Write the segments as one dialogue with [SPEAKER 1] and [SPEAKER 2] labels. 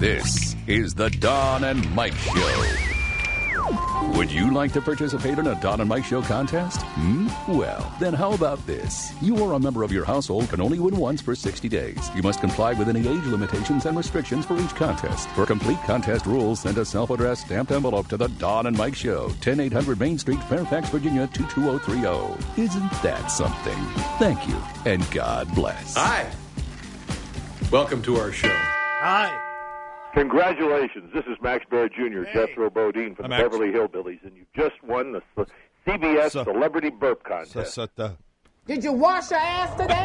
[SPEAKER 1] This is the Don and Mike Show. Would you like to participate in a Don and Mike Show contest? Well, then how about this? You or a member of your household can only win once for 60 days. You must comply with any age limitations and restrictions for each contest. For complete contest rules, send a self-addressed stamped envelope to the Don and Mike Show, 10800 Main Street, Fairfax, Virginia, 22030. Isn't that something? Thank you, and God bless.
[SPEAKER 2] Hi. Welcome to our show.
[SPEAKER 3] Hi.
[SPEAKER 4] Congratulations. This is Max Baer Jr.,
[SPEAKER 3] Hey.
[SPEAKER 4] Jethro Bodine from the Beverly Hillbillies, and you just won the CBS Celebrity Burp Contest.
[SPEAKER 5] Did you wash your ass today?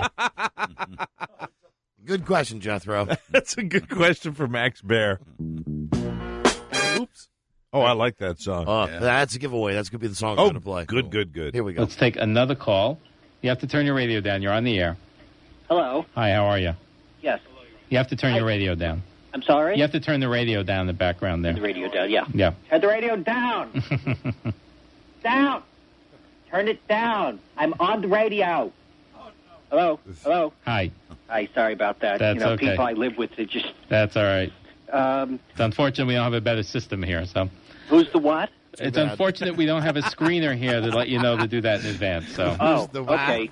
[SPEAKER 3] Good question, Jethro.
[SPEAKER 6] That's a good question for Max Baer. Oops. Oh, I like that song.
[SPEAKER 3] That's a giveaway. That's going to be the song I'm going to play.
[SPEAKER 6] Good.
[SPEAKER 3] Here we go.
[SPEAKER 7] Let's take another call. You have to turn your radio down. You're on the air.
[SPEAKER 8] Hello.
[SPEAKER 7] Hi, how are you?
[SPEAKER 8] Yes.
[SPEAKER 7] You have to turn your radio down.
[SPEAKER 8] I'm sorry?
[SPEAKER 7] You have to turn the radio down in the background there.
[SPEAKER 8] The radio down, yeah.
[SPEAKER 7] Yeah.
[SPEAKER 8] Turn the radio down. Down. Turn it down. I'm on the radio. Hello? Hello?
[SPEAKER 7] Hi.
[SPEAKER 8] Hi, sorry about that.
[SPEAKER 7] That's okay.
[SPEAKER 8] People I live with, they just...
[SPEAKER 7] That's all right. It's unfortunate we don't have a better system here, so...
[SPEAKER 8] Who's the what?
[SPEAKER 7] It's unfortunate we don't have a screener here to let you know to do that in advance, so...
[SPEAKER 8] Oh, okay.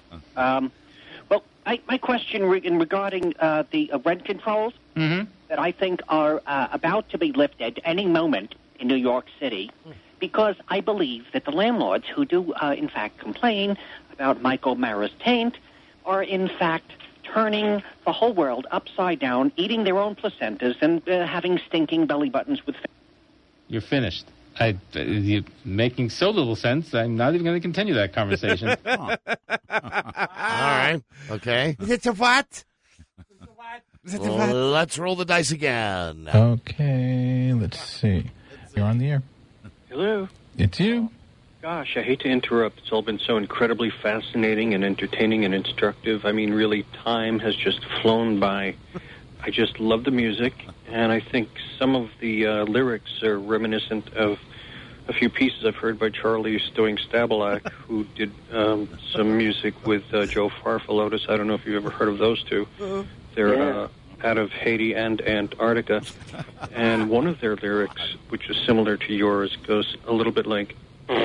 [SPEAKER 8] My question regarding the rent controls that I think are about to be lifted any moment in New York City, because I believe that the landlords who do, in fact, complain about Michael Mara's taint are, in fact, turning the whole world upside down, eating their own placentas, and having stinking belly buttons with...
[SPEAKER 7] You're finished. You're making so little sense, I'm not even going to continue that conversation.
[SPEAKER 3] All right. Okay.
[SPEAKER 5] Is it a what?
[SPEAKER 3] Let's roll the dice again.
[SPEAKER 9] Okay, let's see. You're on the air.
[SPEAKER 10] Hello.
[SPEAKER 9] It's you.
[SPEAKER 10] Gosh, I hate to interrupt. It's all been so incredibly fascinating and entertaining and instructive. I mean, really, time has just flown by. I just love the music, and I think some of the lyrics are reminiscent of a few pieces I've heard by Charlie Stewing Stabalak, who did some music with Joe Farfalotus. I don't know if you've ever heard of those two. They're out of Haiti and Antarctica. And one of their lyrics, which is similar to yours, goes a little bit like...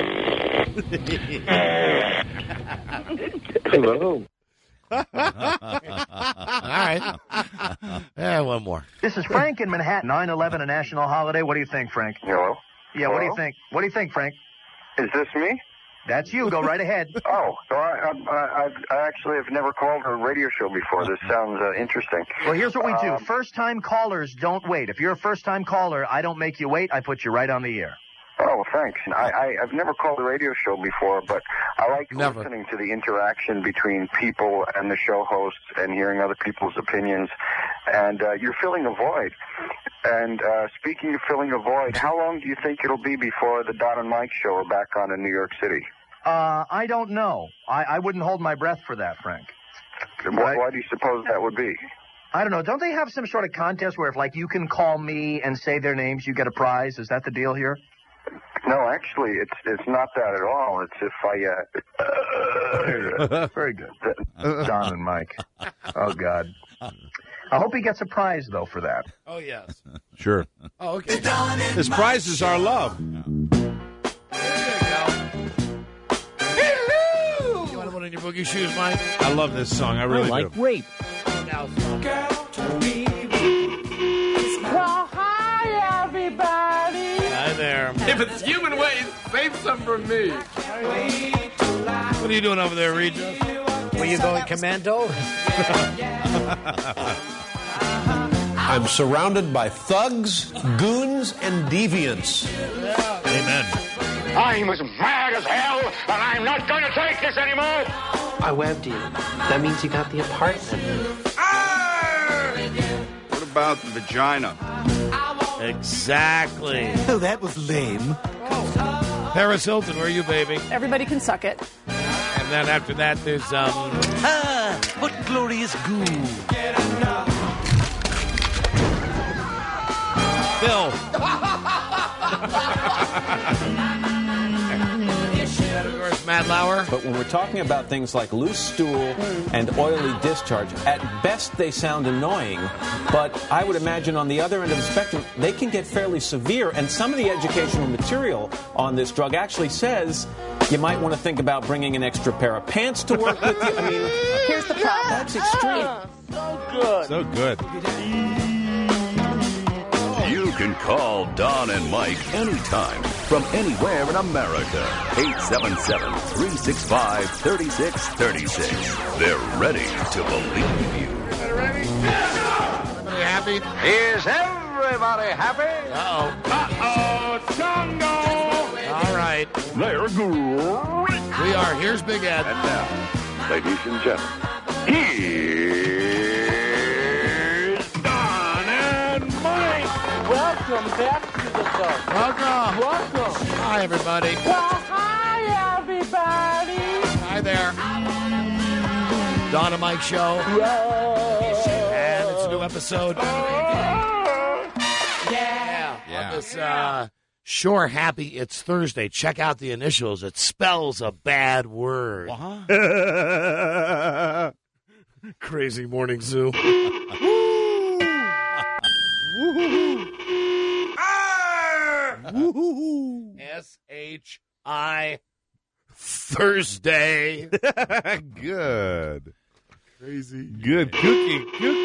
[SPEAKER 10] Hello.
[SPEAKER 3] All right. Yeah, one more.
[SPEAKER 11] This is Frank in Manhattan. 9/11, a national holiday. What do you think, Frank?
[SPEAKER 12] Hello?
[SPEAKER 11] Yeah,
[SPEAKER 12] Hello?
[SPEAKER 11] what do you think? What do you think, Frank?
[SPEAKER 12] Is this me?
[SPEAKER 11] That's you. Go right ahead.
[SPEAKER 12] Oh, so I actually have never called a radio show before. This sounds interesting.
[SPEAKER 11] Well, here's what we do. First-time callers don't wait. If you're a first-time caller, I don't make you wait. I put you right on the air.
[SPEAKER 12] Oh, thanks. I've never called a radio show before, but I like listening to the interaction between people and the show hosts and hearing other people's opinions. And you're filling a void. And speaking of filling a void, how long do you think it'll be before the Don and Mike show are back on in New York City?
[SPEAKER 11] I don't know. I wouldn't hold my breath for that, Frank.
[SPEAKER 12] Why do you suppose that would be?
[SPEAKER 11] I don't know. Don't they have some sort of contest where if, like, you can call me and say their names, you get a prize? Is that the deal here?
[SPEAKER 12] No, actually, it's not that at all. It's if I...
[SPEAKER 11] Very good. Don and Mike. Oh, God. I hope he gets a prize, though, for that.
[SPEAKER 3] Oh, yes.
[SPEAKER 6] Sure.
[SPEAKER 3] Oh, okay.
[SPEAKER 6] His prize is our love.
[SPEAKER 3] Hello! You want to put on your boogie shoes, Mike?
[SPEAKER 6] I love this song. I really
[SPEAKER 5] like
[SPEAKER 6] do.
[SPEAKER 5] rape.
[SPEAKER 13] Well, hi, everybody.
[SPEAKER 3] Hi there.
[SPEAKER 2] If it's human waste, save some for me.
[SPEAKER 3] What are you doing over there, Regis?
[SPEAKER 5] Were you going commando?
[SPEAKER 2] I'm surrounded by thugs, goons, and deviants.
[SPEAKER 3] Amen.
[SPEAKER 14] I'm as mad as hell, and I'm not going to take this anymore.
[SPEAKER 15] I webbed you. That means you got the apartment.
[SPEAKER 16] What about the vagina?
[SPEAKER 3] Exactly.
[SPEAKER 5] Oh, that was lame.
[SPEAKER 3] Paris Hilton, where are you, baby?
[SPEAKER 13] Everybody can suck it.
[SPEAKER 3] And then after that, there's,
[SPEAKER 5] What glorious goo.
[SPEAKER 3] Bill. And of course, Matt Lauer.
[SPEAKER 17] But when we're talking about things like loose stool and oily discharge, at best they sound annoying, but I would imagine on the other end of the spectrum, they can get fairly severe, and some of the educational material on this drug actually says you might want to think about bringing an extra pair of pants to work with you. I mean, here's the problem. That's extreme.
[SPEAKER 13] So good.
[SPEAKER 6] So good.
[SPEAKER 1] You can call Don and Mike anytime from anywhere in America. 877-365-3636. They're ready to believe you.
[SPEAKER 3] Everybody happy?
[SPEAKER 14] Is everybody happy?
[SPEAKER 3] Uh-oh.
[SPEAKER 14] Uh-oh, Django!
[SPEAKER 3] All right.
[SPEAKER 1] They're great.
[SPEAKER 3] We are. Here's Big Ed.
[SPEAKER 4] And now, ladies and gentlemen, here's Don and Mike.
[SPEAKER 13] Welcome back to the show. Welcome.
[SPEAKER 3] Hi, everybody.
[SPEAKER 13] Well, hi, everybody.
[SPEAKER 3] Hi there. Don and Mike Show. And it's a new episode. On this Sure Happy It's Thursday. Check out the initials. It spells a bad word. Crazy Morning Zoo. S-H-I Thursday.
[SPEAKER 6] Good.
[SPEAKER 3] Crazy.
[SPEAKER 6] Good. Cookie.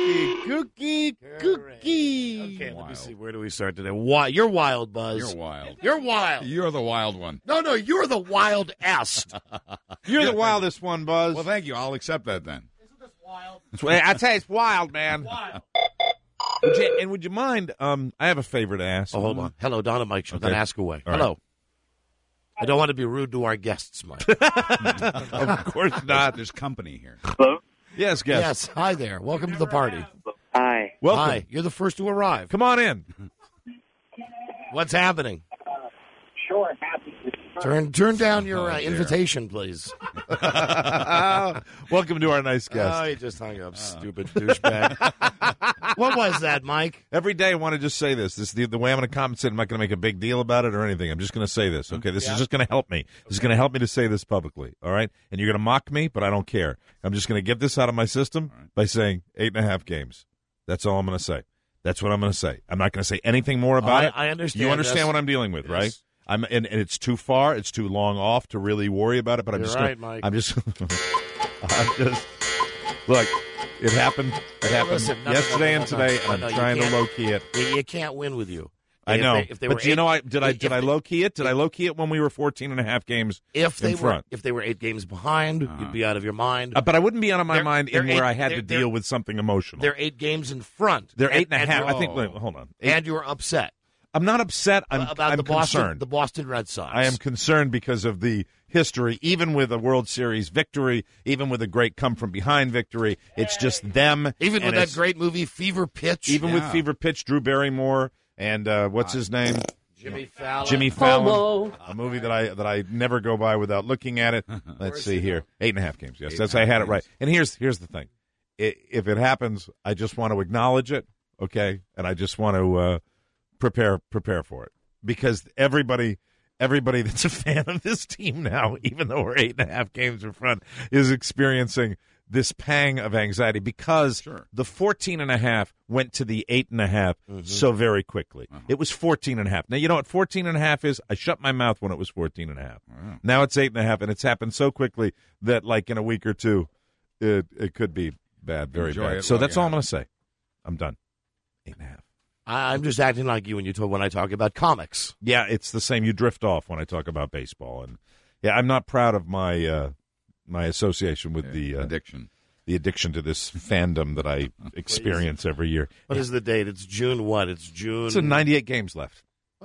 [SPEAKER 3] Okay, let me see. Where do we start today? You're wild, Buzz.
[SPEAKER 18] You're wild.
[SPEAKER 3] You're wild.
[SPEAKER 18] You're the wild one.
[SPEAKER 3] No, you're the wildest.
[SPEAKER 6] You're the wildest one, Buzz.
[SPEAKER 18] Well, thank you. I'll accept that then.
[SPEAKER 3] Isn't this wild?
[SPEAKER 6] I tell you, it's wild, man.
[SPEAKER 3] Wild.
[SPEAKER 6] Would you mind? I have a favor to ask.
[SPEAKER 3] Oh, hold on. Hello, Don and Mike Show.
[SPEAKER 6] Okay.
[SPEAKER 3] Then ask away.
[SPEAKER 6] All
[SPEAKER 3] Hello.
[SPEAKER 6] right.
[SPEAKER 3] I don't want to be rude to our guests, Mike.
[SPEAKER 6] Of course not.
[SPEAKER 18] There's company here.
[SPEAKER 19] Hello?
[SPEAKER 6] Yes, guest.
[SPEAKER 3] Yes. Hi there. Welcome to the party.
[SPEAKER 19] Hi.
[SPEAKER 6] Welcome.
[SPEAKER 3] Hi. You're the first to arrive.
[SPEAKER 6] Come on in.
[SPEAKER 3] What's happening?
[SPEAKER 19] Sure, happy.
[SPEAKER 3] Turn down your invitation, please.
[SPEAKER 6] Welcome to our nice guest.
[SPEAKER 3] Oh, he just hung up, stupid douchebag. What was that, Mike?
[SPEAKER 6] Every day I want to just say this. The way I'm going to compensate, I'm not going to make a big deal about it or anything. I'm just going to say this, okay? This is just going to help me. This is going to help me to say this publicly, all right? And you're going to mock me, but I don't care. I'm just going to get this out of my system by saying 8.5 games. That's all I'm going to say. That's what I'm going to say. I'm not going to say anything more about it.
[SPEAKER 3] I understand.
[SPEAKER 6] You understand what I'm dealing with, right? And it's too far. It's too long off to really worry about it. But
[SPEAKER 3] You're right, Mike.
[SPEAKER 6] I'm just look. It happened. It happened yesterday and today, and I'm trying to low key it.
[SPEAKER 3] You can't win with you.
[SPEAKER 6] I know,
[SPEAKER 3] if they were
[SPEAKER 6] but did I low key it? Did I low key it when we were 14.5 games in front?
[SPEAKER 3] If they were 8 games behind, you'd be out of your mind.
[SPEAKER 6] But I wouldn't be out of my mind where I had to deal with something emotional.
[SPEAKER 3] They're 8 games in front.
[SPEAKER 6] They're 8.5. I think. Wait, hold on.
[SPEAKER 3] And you were upset.
[SPEAKER 6] I'm not upset. I'm
[SPEAKER 3] concerned.
[SPEAKER 6] concerned.
[SPEAKER 3] The Boston Red Sox.
[SPEAKER 6] I am concerned because of the history, even with a World Series victory, even with a great come-from-behind victory. It's just them.
[SPEAKER 3] Even with that great movie, Fever Pitch.
[SPEAKER 6] Even with Fever Pitch, Drew Barrymore and what's his name?
[SPEAKER 3] Jimmy Fallon.
[SPEAKER 6] Jimmy Fallon. A movie that I never go by without looking at it. Let's see here. 8.5 games. Yes, that's I had it right. And here's the thing. If it happens, I just want to acknowledge it, okay? And I just want to prepare for it, because everybody that's a fan of this team now, even though we're 8.5 games in front, is experiencing this pang of anxiety because the 14.5 went to the 8.5 so very quickly. It was 14.5. Now, you know what 14.5 is? I shut my mouth when it was 14.5. Now it's 8.5, and it's happened so quickly that, like, in a week or two, it could be bad, very bad. So that's all I'm going to say. I'm done. 8.5.
[SPEAKER 3] I'm just acting like you when I talk about comics.
[SPEAKER 6] Yeah, it's the same. You drift off when I talk about baseball, and I'm not proud of my my association with the
[SPEAKER 18] addiction
[SPEAKER 6] to this fandom that I experience every year.
[SPEAKER 3] What is the date? It's June what? It's June.
[SPEAKER 6] It's 98 games left.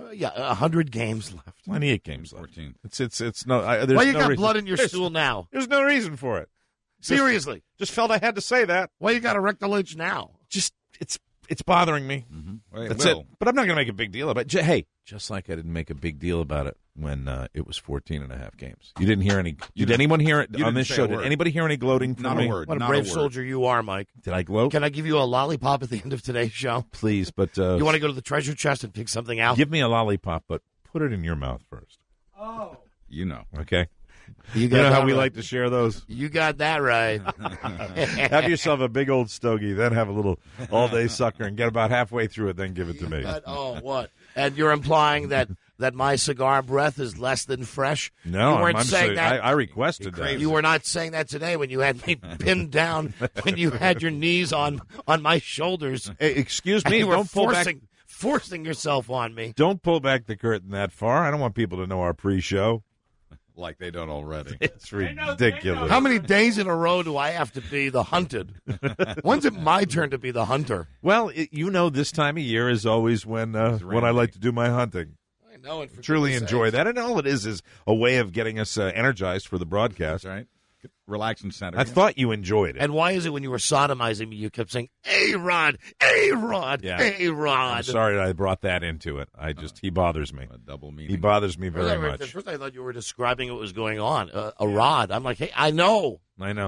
[SPEAKER 3] 100 games left.
[SPEAKER 6] 98 games left.
[SPEAKER 18] 14.
[SPEAKER 6] It's no. There's
[SPEAKER 3] Why you
[SPEAKER 6] no
[SPEAKER 3] got
[SPEAKER 6] reason.
[SPEAKER 3] blood in your stool now?
[SPEAKER 6] There's no reason for it.
[SPEAKER 3] Seriously,
[SPEAKER 6] just felt I had to say that.
[SPEAKER 3] Why you got a rectal itch now?
[SPEAKER 6] Just it's bothering me.
[SPEAKER 18] Well,
[SPEAKER 6] That's it. But I'm not going to make a big deal about it. Hey, just like I didn't make a big deal about it when it was 14.5 games. You didn't hear any. Did anyone hear it on this show? Did anybody hear any gloating from me?
[SPEAKER 18] Not a word.
[SPEAKER 3] What a brave soldier you are, Mike.
[SPEAKER 6] Did I gloat?
[SPEAKER 3] Can I give you a lollipop at the end of today's show?
[SPEAKER 6] Please, but
[SPEAKER 3] you want to go to the treasure chest and pick something out?
[SPEAKER 6] Give me a lollipop, but put it in your mouth first.
[SPEAKER 3] Oh.
[SPEAKER 18] You know.
[SPEAKER 6] Okay? You know how we like to share those?
[SPEAKER 3] You got that right.
[SPEAKER 6] Have yourself a big old stogie, then have a little all-day sucker and get about halfway through it, then give it to me.
[SPEAKER 3] What? And you're implying that my cigar breath is less than fresh?
[SPEAKER 6] No,
[SPEAKER 3] you weren't
[SPEAKER 6] I'm
[SPEAKER 3] saying
[SPEAKER 6] saying
[SPEAKER 3] that.
[SPEAKER 6] I requested that.
[SPEAKER 3] You were not saying that today when you had me pinned down, when you had your knees on my shoulders.
[SPEAKER 6] Hey, excuse me,
[SPEAKER 3] you were
[SPEAKER 6] don't pull back.
[SPEAKER 3] Forcing yourself on me.
[SPEAKER 6] Don't pull back the curtain that far. I don't want people to know our pre-show.
[SPEAKER 18] Like they don't already.
[SPEAKER 6] It's ridiculous.
[SPEAKER 3] How many days in a row do I have to be the hunted? When's it my turn to be the hunter?
[SPEAKER 6] Well, this time of year is always when I like to do my hunting.
[SPEAKER 3] I know. And
[SPEAKER 6] Truly enjoy that. And all it is a way of getting us energized for the broadcast.
[SPEAKER 18] That's right. Relaxing center.
[SPEAKER 6] I thought you enjoyed it.
[SPEAKER 3] And why is it when you were sodomizing me, you kept saying, A-Rod, A-Rod, A-Rod?
[SPEAKER 6] I'm sorry I brought that into it. He bothers me.
[SPEAKER 18] A double meaning.
[SPEAKER 6] He bothers me very much.
[SPEAKER 3] At first I thought you were describing what was going on. A rod. I'm like, hey, I know.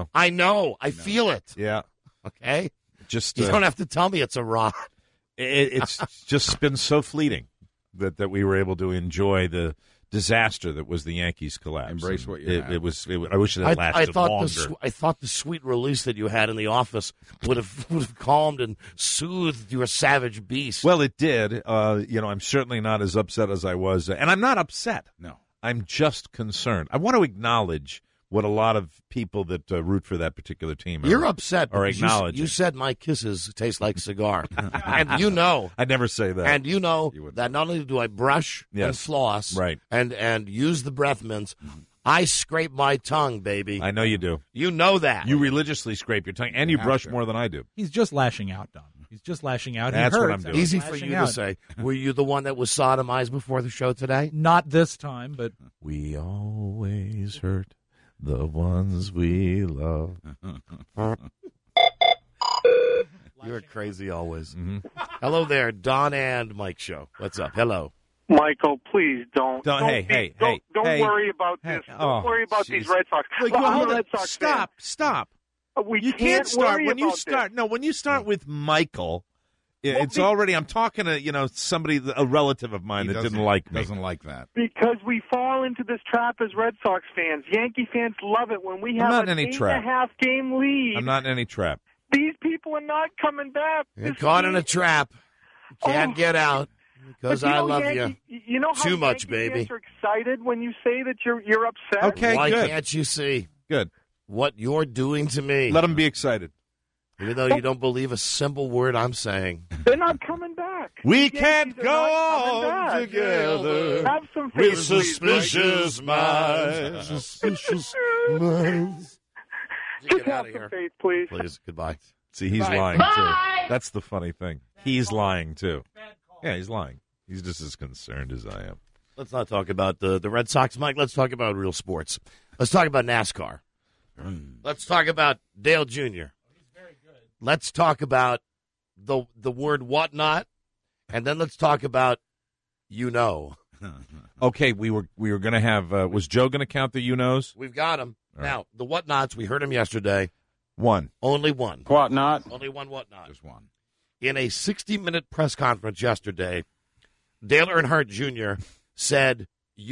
[SPEAKER 3] I feel it.
[SPEAKER 6] Yeah.
[SPEAKER 3] Okay?
[SPEAKER 6] Just
[SPEAKER 3] you don't have to tell me it's a rod.
[SPEAKER 6] It's just been so fleeting that we were able to enjoy the disaster that was the Yankees' collapse.
[SPEAKER 18] Embrace what you have.
[SPEAKER 6] I wish it had lasted longer.
[SPEAKER 3] I thought the sweet release that you had in the office would have calmed and soothed your savage beast.
[SPEAKER 6] Well, it did. I'm certainly not as upset as I was, and I'm not upset.
[SPEAKER 18] No,
[SPEAKER 6] I'm just concerned. I want to acknowledge what a lot of people that root for that particular team
[SPEAKER 3] You're upset
[SPEAKER 6] or acknowledge.
[SPEAKER 3] You said my kisses taste like cigar, and you know.
[SPEAKER 6] I never say that.
[SPEAKER 3] And you know that not only do I brush and floss,
[SPEAKER 6] right,
[SPEAKER 3] and use the breath mints, I scrape my tongue, baby.
[SPEAKER 6] I know you do.
[SPEAKER 3] You know that.
[SPEAKER 6] You religiously scrape your tongue, and you brush more than I do.
[SPEAKER 9] He's just lashing out, Don. He's just lashing out.
[SPEAKER 6] That's what I'm doing.
[SPEAKER 3] Easy for you to say. Were you the one that was sodomized before the show today?
[SPEAKER 9] Not this time, but
[SPEAKER 6] we always hurt the ones we love.
[SPEAKER 3] You're crazy always.
[SPEAKER 6] Mm-hmm.
[SPEAKER 3] Hello there, Don and Mike Show. What's up? Hello.
[SPEAKER 20] Michael, please don't
[SPEAKER 6] hey,
[SPEAKER 20] worry about this. Don't worry about these Red Sox.
[SPEAKER 6] Hold
[SPEAKER 20] Red
[SPEAKER 6] on.
[SPEAKER 20] Sox
[SPEAKER 6] Stop.
[SPEAKER 20] You
[SPEAKER 6] can't start
[SPEAKER 20] worry
[SPEAKER 6] when you
[SPEAKER 20] about
[SPEAKER 6] start.
[SPEAKER 20] this.
[SPEAKER 6] No, when you start with Michael, it's already. I'm talking to somebody, a relative of mine that didn't like me.
[SPEAKER 18] Doesn't like that
[SPEAKER 20] because we fall into this trap as Red Sox fans. Yankee fans love it when we have an 8.5 game lead.
[SPEAKER 6] I'm not in any trap.
[SPEAKER 20] These people are not coming back.
[SPEAKER 3] You're caught in a trap. You can't get out because I love you.
[SPEAKER 20] You know how
[SPEAKER 3] too much,
[SPEAKER 20] Yankee
[SPEAKER 3] baby.
[SPEAKER 20] fans are excited when you say that you're upset.
[SPEAKER 6] Okay,
[SPEAKER 3] Why
[SPEAKER 6] good.
[SPEAKER 3] can't you see?
[SPEAKER 6] Good.
[SPEAKER 3] What you're doing to me.
[SPEAKER 6] Let them be excited.
[SPEAKER 3] Even though you don't believe a simple word I'm saying.
[SPEAKER 20] They're not coming back.
[SPEAKER 6] We can't go on together
[SPEAKER 20] Have some faith,
[SPEAKER 6] with suspicious minds.
[SPEAKER 3] Suspicious minds.
[SPEAKER 20] Just have some faith, please.
[SPEAKER 3] Please, goodbye.
[SPEAKER 6] See, he's lying, too. That's the funny thing. He's lying, too. Yeah, he's lying. He's just as concerned as I am.
[SPEAKER 3] Let's not talk about the Red Sox, Mike. Let's talk about real sports. Let's talk about NASCAR. Let's talk about Dale Jr. Let's talk about the word whatnot, and then let's talk about
[SPEAKER 6] Okay, we were going to have. Was Joe going to count the you-knows?
[SPEAKER 3] We've got him. Now, the whatnots, we heard him yesterday.
[SPEAKER 6] One.
[SPEAKER 3] Only one.
[SPEAKER 18] Whatnot.
[SPEAKER 3] Only one whatnot.
[SPEAKER 18] Just one.
[SPEAKER 3] In a 60-minute press conference yesterday, Dale Earnhardt Jr. said,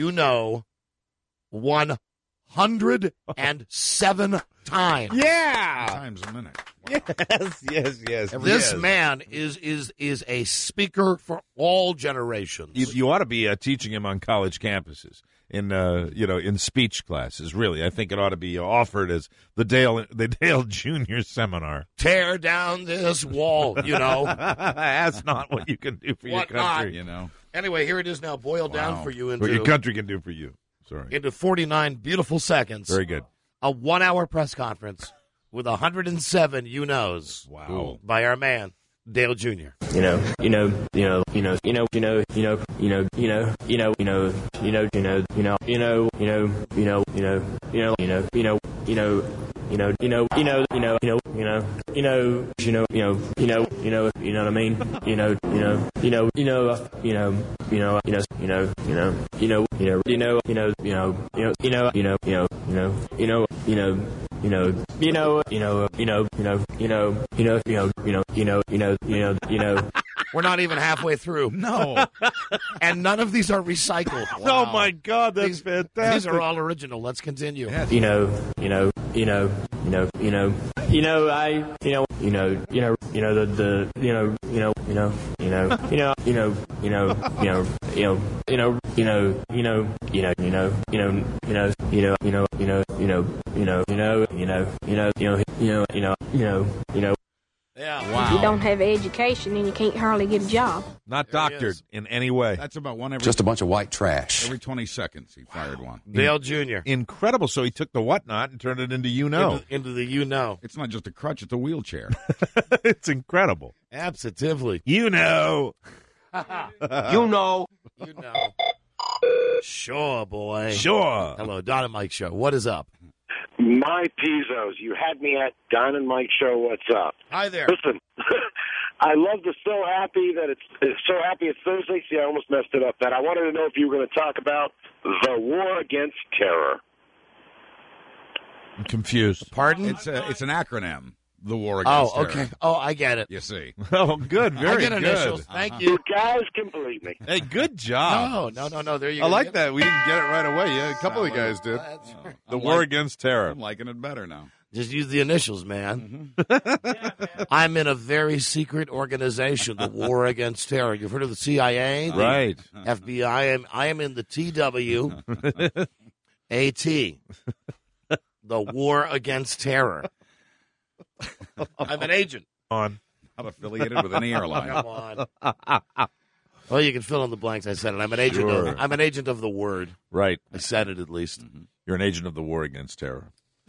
[SPEAKER 3] 107 times.
[SPEAKER 6] Yeah.
[SPEAKER 18] Times a minute.
[SPEAKER 6] Yes.
[SPEAKER 3] This man is a speaker for all generations.
[SPEAKER 6] You ought to be teaching him on college campuses in speech classes. Really, I think it ought to be offered as the Dale Jr. seminar.
[SPEAKER 3] Tear down this wall.
[SPEAKER 6] That's not what you can do for your country.
[SPEAKER 3] Anyway, here it is now boiled down for you into
[SPEAKER 6] what your country can do for you. Sorry.
[SPEAKER 3] Into 49 beautiful seconds.
[SPEAKER 6] Very good.
[SPEAKER 3] A 1-hour press conference with 107 you-knows.
[SPEAKER 6] Wow.
[SPEAKER 3] By our man, Dale Jr. We're not even halfway through.
[SPEAKER 18] No.
[SPEAKER 3] And none of these are recycled.
[SPEAKER 6] Oh, my God, that's fantastic.
[SPEAKER 3] These are all original. Let's continue.
[SPEAKER 17] I
[SPEAKER 3] Yeah.
[SPEAKER 21] If you don't have education, then you can't hardly get a job.
[SPEAKER 6] Not doctored in any way.
[SPEAKER 18] That's about one every.
[SPEAKER 1] Just a bunch of white trash.
[SPEAKER 18] Every 20 seconds, he fired one.
[SPEAKER 3] Dale Jr.
[SPEAKER 6] Incredible. So he took the whatnot and turned it into
[SPEAKER 3] Into the you know.
[SPEAKER 18] It's not just a crutch; it's a wheelchair.
[SPEAKER 6] It's incredible.
[SPEAKER 3] Absolutely.
[SPEAKER 6] You know.
[SPEAKER 5] You know.
[SPEAKER 3] You know. Sure, boy.
[SPEAKER 6] Sure.
[SPEAKER 3] Hello, Don and Mike Show. What is up?
[SPEAKER 22] My Pizos, you had me at Don and Mike Show. What's up?
[SPEAKER 3] Hi there.
[SPEAKER 22] Listen, I love the so happy that it's Thursday. See, I almost messed it up. That I wanted to know if you were going to talk about the war against terror.
[SPEAKER 6] I'm confused.
[SPEAKER 3] Pardon?
[SPEAKER 18] It's an acronym. The war against terror.
[SPEAKER 3] Okay. Oh, I get it.
[SPEAKER 18] You see.
[SPEAKER 6] Oh, good. Very
[SPEAKER 3] I get
[SPEAKER 6] good.
[SPEAKER 3] initials. Thank you.
[SPEAKER 22] You guys complete me.
[SPEAKER 6] Hey, good job.
[SPEAKER 3] No. There you
[SPEAKER 6] I
[SPEAKER 3] go.
[SPEAKER 6] like that. We didn't get it right away. Yeah, a couple of guys did.
[SPEAKER 3] That's right.
[SPEAKER 6] The war against terror.
[SPEAKER 18] I'm liking it better now.
[SPEAKER 3] Just use the initials, man. I'm in a very secret organization, the War Against Terror. You've heard of the CIA?
[SPEAKER 6] Right.
[SPEAKER 3] FBI. I am in the TWAT, the War Against Terror. I'm an agent.
[SPEAKER 18] Not affiliated with any airline.
[SPEAKER 3] Come on. Well, you can fill in the blanks. I said it. I'm an agent.
[SPEAKER 6] Sure.
[SPEAKER 3] I'm an agent of the word.
[SPEAKER 6] Right.
[SPEAKER 3] I said it at least.
[SPEAKER 6] You're an agent of the war against terror.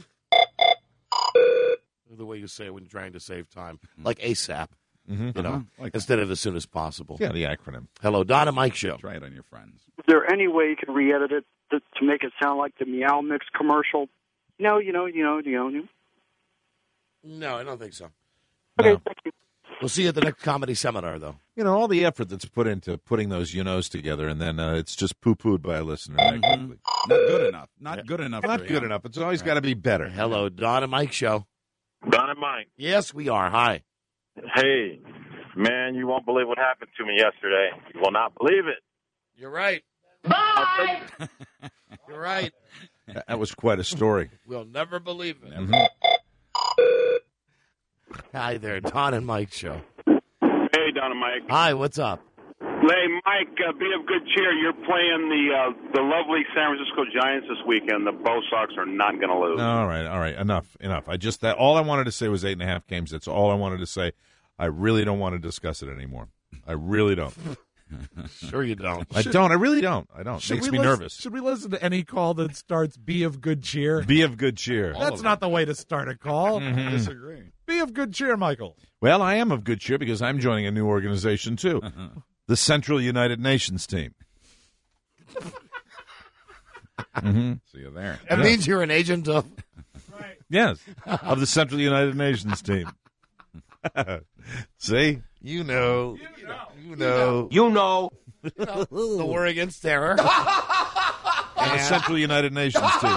[SPEAKER 3] The way you say it when you're trying to save time, like ASAP.
[SPEAKER 6] Mm-hmm.
[SPEAKER 3] You know, instead of as soon as possible.
[SPEAKER 6] Yeah, the acronym.
[SPEAKER 3] Hello, Don and Mike Show.
[SPEAKER 18] Try it on your friends.
[SPEAKER 20] Is there any way you can re-edit it to make it sound like the Meow Mix commercial? No, you know.
[SPEAKER 3] No, I don't think so.
[SPEAKER 20] Okay, thank you.
[SPEAKER 3] We'll see you at the next comedy seminar, though.
[SPEAKER 6] You know, all the effort that's put into putting those you-knows together, and then it's just poo-pooed by a listener. That quickly.
[SPEAKER 18] Not good enough. Not good enough.
[SPEAKER 6] Not good enough. It's always got to be better.
[SPEAKER 3] Hello, Don and Mike Show.
[SPEAKER 22] Don and Mike.
[SPEAKER 3] Yes, we are. Hi.
[SPEAKER 22] Hey, man, you won't believe what happened to me yesterday. You will not believe it.
[SPEAKER 3] You're right. Bye. You're right.
[SPEAKER 6] That was quite a story.
[SPEAKER 3] We'll never believe it.
[SPEAKER 6] Mm-hmm.
[SPEAKER 3] Hi there, Don and Mike Show.
[SPEAKER 22] Hey, Don and Mike.
[SPEAKER 3] Hi, what's up?
[SPEAKER 22] Hey, Mike, be of good cheer. You're playing the lovely San Francisco Giants this weekend. The Bo Sox are not going to lose.
[SPEAKER 6] All right. Enough. All I wanted to say was 8.5 games. That's all I wanted to say. I really don't want to discuss it anymore. I really don't.
[SPEAKER 3] Sure you don't.
[SPEAKER 6] I really don't. I don't. It makes me nervous.
[SPEAKER 23] Should we listen to any call that starts "Be of good cheer"?
[SPEAKER 6] Be of good cheer.
[SPEAKER 23] That's not the way to start a call.
[SPEAKER 6] Mm-hmm.
[SPEAKER 18] I disagree.
[SPEAKER 23] Be of good cheer, Michael.
[SPEAKER 6] Well, I am of good cheer because I'm joining a new organization, too. The Central United Nations team.
[SPEAKER 18] See you there.
[SPEAKER 3] That means you're an agent of...
[SPEAKER 6] Yes, of the Central United Nations team. See? You know.
[SPEAKER 3] The War Against Terror.
[SPEAKER 6] And the Central United Nations team.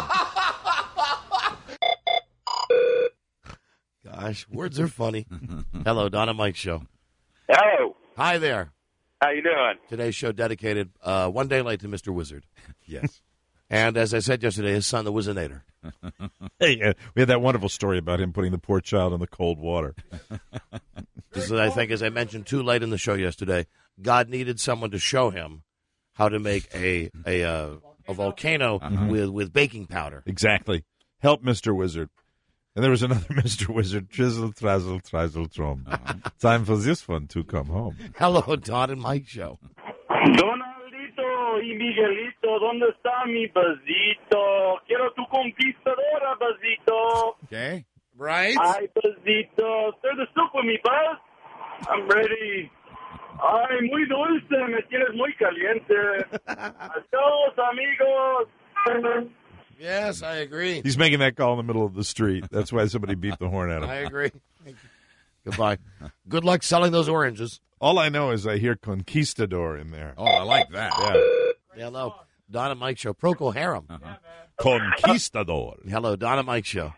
[SPEAKER 3] Gosh, words are funny. Hello, Don and Mike Show.
[SPEAKER 22] Hello.
[SPEAKER 3] Hi there.
[SPEAKER 22] How you doing?
[SPEAKER 3] Today's show dedicated one day late to Mr. Wizard.
[SPEAKER 18] Yes.
[SPEAKER 3] And as I said yesterday, his son, the Wizinator.
[SPEAKER 6] Hey, we had that wonderful story about him putting the poor child in the cold water.
[SPEAKER 3] This is, I think, as I mentioned too late in the show yesterday, God needed someone to show him how to make a volcano with baking powder.
[SPEAKER 6] Exactly. Help Mr. Wizard. And there was another Mr. Wizard, Trizzle, Trazzle, Trazzle, Trom. Time for this one to come home.
[SPEAKER 3] Hello, Don and Mike Show.
[SPEAKER 22] Donaldito y Miguelito, ¿dónde está mi Buzzito? Quiero tu conquistadora, Buzzito.
[SPEAKER 18] Okay.
[SPEAKER 3] Right?
[SPEAKER 22] Hi, Buzzito. Stir the soup with me, Buzz. I'm ready. Ay, muy dulce, me tienes muy caliente. Adiós, amigos.
[SPEAKER 3] Yes, I agree.
[SPEAKER 6] He's making that call in the middle of the street. That's why somebody beat the horn at him.
[SPEAKER 3] I agree. Goodbye. Good luck selling those oranges.
[SPEAKER 6] All I know is I hear Conquistador in there.
[SPEAKER 18] Oh, I like that.
[SPEAKER 3] Yeah. Hello, Don and Mike Show. Procol Harum.
[SPEAKER 6] Conquistador.
[SPEAKER 3] Hello, Don and Mike Show.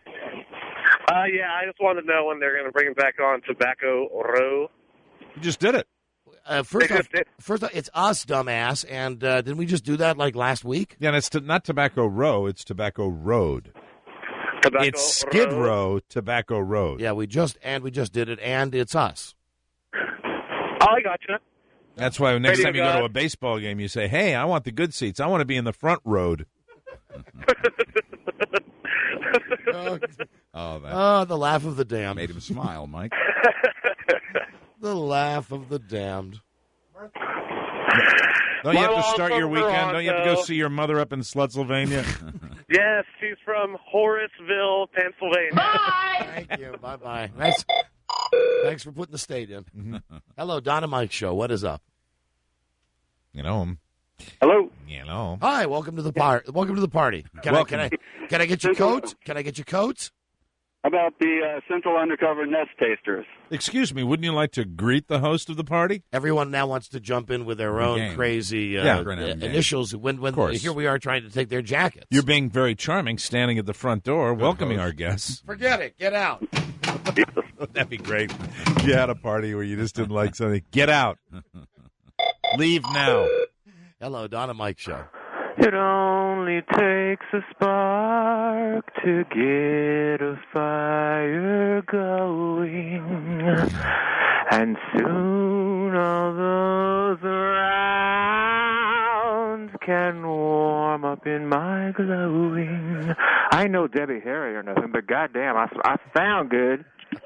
[SPEAKER 22] Yeah, I just wanted to know when they're going to bring back on Tobacco Row.
[SPEAKER 6] You just did it.
[SPEAKER 3] First off, it's us, dumbass. And didn't we just do that like last week?
[SPEAKER 6] Yeah, and it's not Tobacco Row. It's Tobacco Road. It's Skid Row, Tobacco Road.
[SPEAKER 3] Yeah, we just did it, and it's us.
[SPEAKER 22] Oh, I got you.
[SPEAKER 6] That's why next time you go to a baseball game, you say, "Hey, I want the good seats. I want to be in the front road."
[SPEAKER 3] The laugh of the damned.
[SPEAKER 18] Made him smile, Mike.
[SPEAKER 3] The laugh of the damned.
[SPEAKER 6] Don't you have to start your weekend? Don't you have to go see your mother up in Slutsylvania?
[SPEAKER 22] Yes, she's from Horaceville, Pennsylvania.
[SPEAKER 3] Bye. Thank you. Bye-bye. Thanks for putting the state in. Mm-hmm. Hello, Don and Mike Show. What is up?
[SPEAKER 6] You know him.
[SPEAKER 22] Hello.
[SPEAKER 6] You know.
[SPEAKER 3] Hi. Welcome to the party. Welcome to the party. Can I get your coats? Can I get your coats?
[SPEAKER 22] About the Central Undercover Nest Tasters.
[SPEAKER 6] Excuse me, wouldn't you like to greet the host of the party?
[SPEAKER 3] Everyone now wants to jump in with their own crazy initials. When here we are trying to take their jackets.
[SPEAKER 6] You're being very charming, standing at the front door, welcoming our guests.
[SPEAKER 3] Forget it. Get out.
[SPEAKER 6] That'd be great. If you had a party where you just didn't like something, get out. Leave now.
[SPEAKER 3] Hello, Don and Mike Show.
[SPEAKER 20] It only takes a spark to get a fire going, and soon all those around can warm up in my glowing. I ain't no Debbie Harry or nothing, but goddamn, I sound good.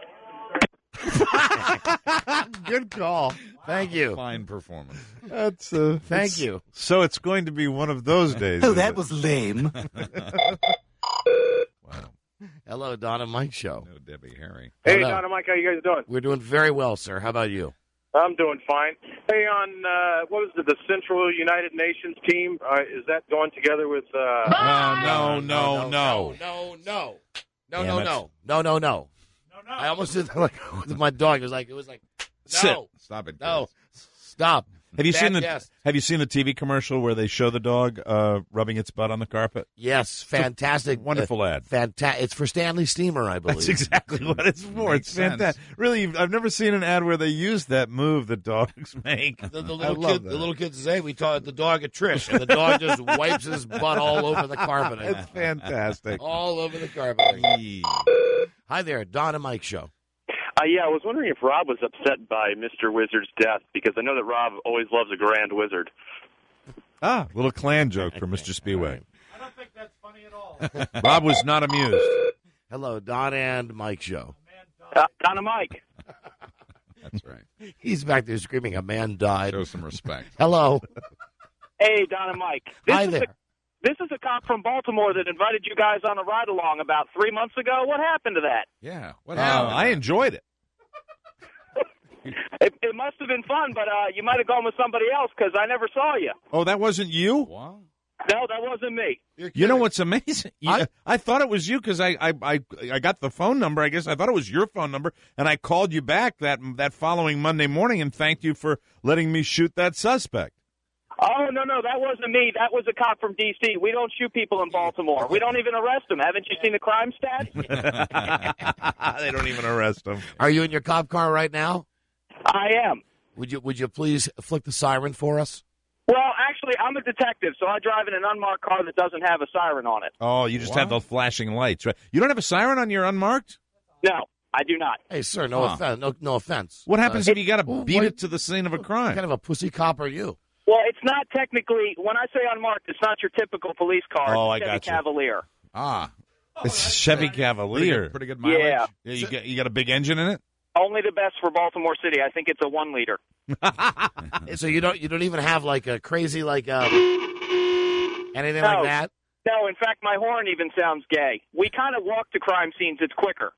[SPEAKER 3] Good call. Thank you.
[SPEAKER 18] Fine performance.
[SPEAKER 3] Thank you.
[SPEAKER 6] So it's going to be one of those days.
[SPEAKER 7] Oh, that was lame.
[SPEAKER 6] Wow.
[SPEAKER 3] Hello, Don and Mike Show.
[SPEAKER 18] No Debbie Harry.
[SPEAKER 22] Hey, Don and Mike, how you guys doing?
[SPEAKER 3] We're doing very well, sir. How about you?
[SPEAKER 22] I'm doing fine. Hey, on what was it, the Central United Nations team? Is that going together with?
[SPEAKER 6] No.
[SPEAKER 3] I almost did that like with my dog. It was like no.
[SPEAKER 6] Sit.
[SPEAKER 18] Stop it.
[SPEAKER 3] No. Stop.
[SPEAKER 6] Have you seen the TV commercial where they show the dog rubbing its butt on the carpet?
[SPEAKER 3] Yes, fantastic.
[SPEAKER 6] Wonderful ad.
[SPEAKER 3] It's for Stanley Steamer, I believe.
[SPEAKER 6] That's exactly what it's for. It's fantastic. Really, I've never seen an ad where they use that move that dogs make.
[SPEAKER 3] The little kids say we taught the dog a Trish, and the dog just wipes his butt all over the carpeting.
[SPEAKER 6] It's fantastic.
[SPEAKER 3] All over the carpeting. Hi there, Don and Mike Show.
[SPEAKER 22] Yeah, I was wondering if Rob was upset by Mr. Wizard's death, because I know that Rob always loves a grand wizard.
[SPEAKER 6] Little clan joke for Mr. Spieway.
[SPEAKER 23] I don't think that's funny at all.
[SPEAKER 6] Rob was not amused.
[SPEAKER 3] Hello, Don and Mike Show.
[SPEAKER 22] Don and Mike.
[SPEAKER 18] That's right.
[SPEAKER 3] He's back there screaming, "A man died."
[SPEAKER 18] Show some respect.
[SPEAKER 3] Hello.
[SPEAKER 22] Hey, Don and Mike.
[SPEAKER 3] Hi there.
[SPEAKER 22] This is a cop from Baltimore that invited you guys on a ride-along about 3 months ago. What happened to that?
[SPEAKER 18] Yeah. What happened?
[SPEAKER 6] I enjoyed it.
[SPEAKER 22] It must have been fun, but you might have gone with somebody else because I never saw you.
[SPEAKER 6] Oh, that wasn't you?
[SPEAKER 18] Wow.
[SPEAKER 22] No, that wasn't me.
[SPEAKER 6] You know what's amazing? I thought it was you because I got the phone number. I guess I thought it was your phone number, and I called you back that following Monday morning and thanked you for letting me shoot that suspect.
[SPEAKER 22] Oh, no, that wasn't me. That was a cop from D.C. We don't shoot people in Baltimore. We don't even arrest them. Haven't you seen the crime stats?
[SPEAKER 6] They don't even arrest them.
[SPEAKER 3] Are you in your cop car right now?
[SPEAKER 22] I am.
[SPEAKER 3] Would you please flick the siren for us?
[SPEAKER 22] Well, actually, I'm a detective, so I drive in an unmarked car that doesn't have a siren on it.
[SPEAKER 6] Oh, you just have the flashing lights, right? You don't have a siren on your unmarked?
[SPEAKER 22] No, I do not.
[SPEAKER 3] Hey, sir, no offense.
[SPEAKER 6] What happens if you got to beat it to the scene of a crime?
[SPEAKER 3] What kind of a pussy cop are you?
[SPEAKER 22] Well, it's not technically, when I say unmarked, it's not your typical police car.
[SPEAKER 6] Oh,
[SPEAKER 22] it's a
[SPEAKER 6] I got
[SPEAKER 22] Chevy Cavalier.
[SPEAKER 6] It's a Chevy Cavalier.
[SPEAKER 18] Pretty good mileage.
[SPEAKER 22] Yeah.
[SPEAKER 6] You got a big engine in it?
[SPEAKER 22] Only the best for Baltimore City. I think it's a 1 liter.
[SPEAKER 3] So you don't even have like a crazy anything like that?
[SPEAKER 22] No, in fact, my horn even sounds gay. We kind of walk to crime scenes. It's quicker.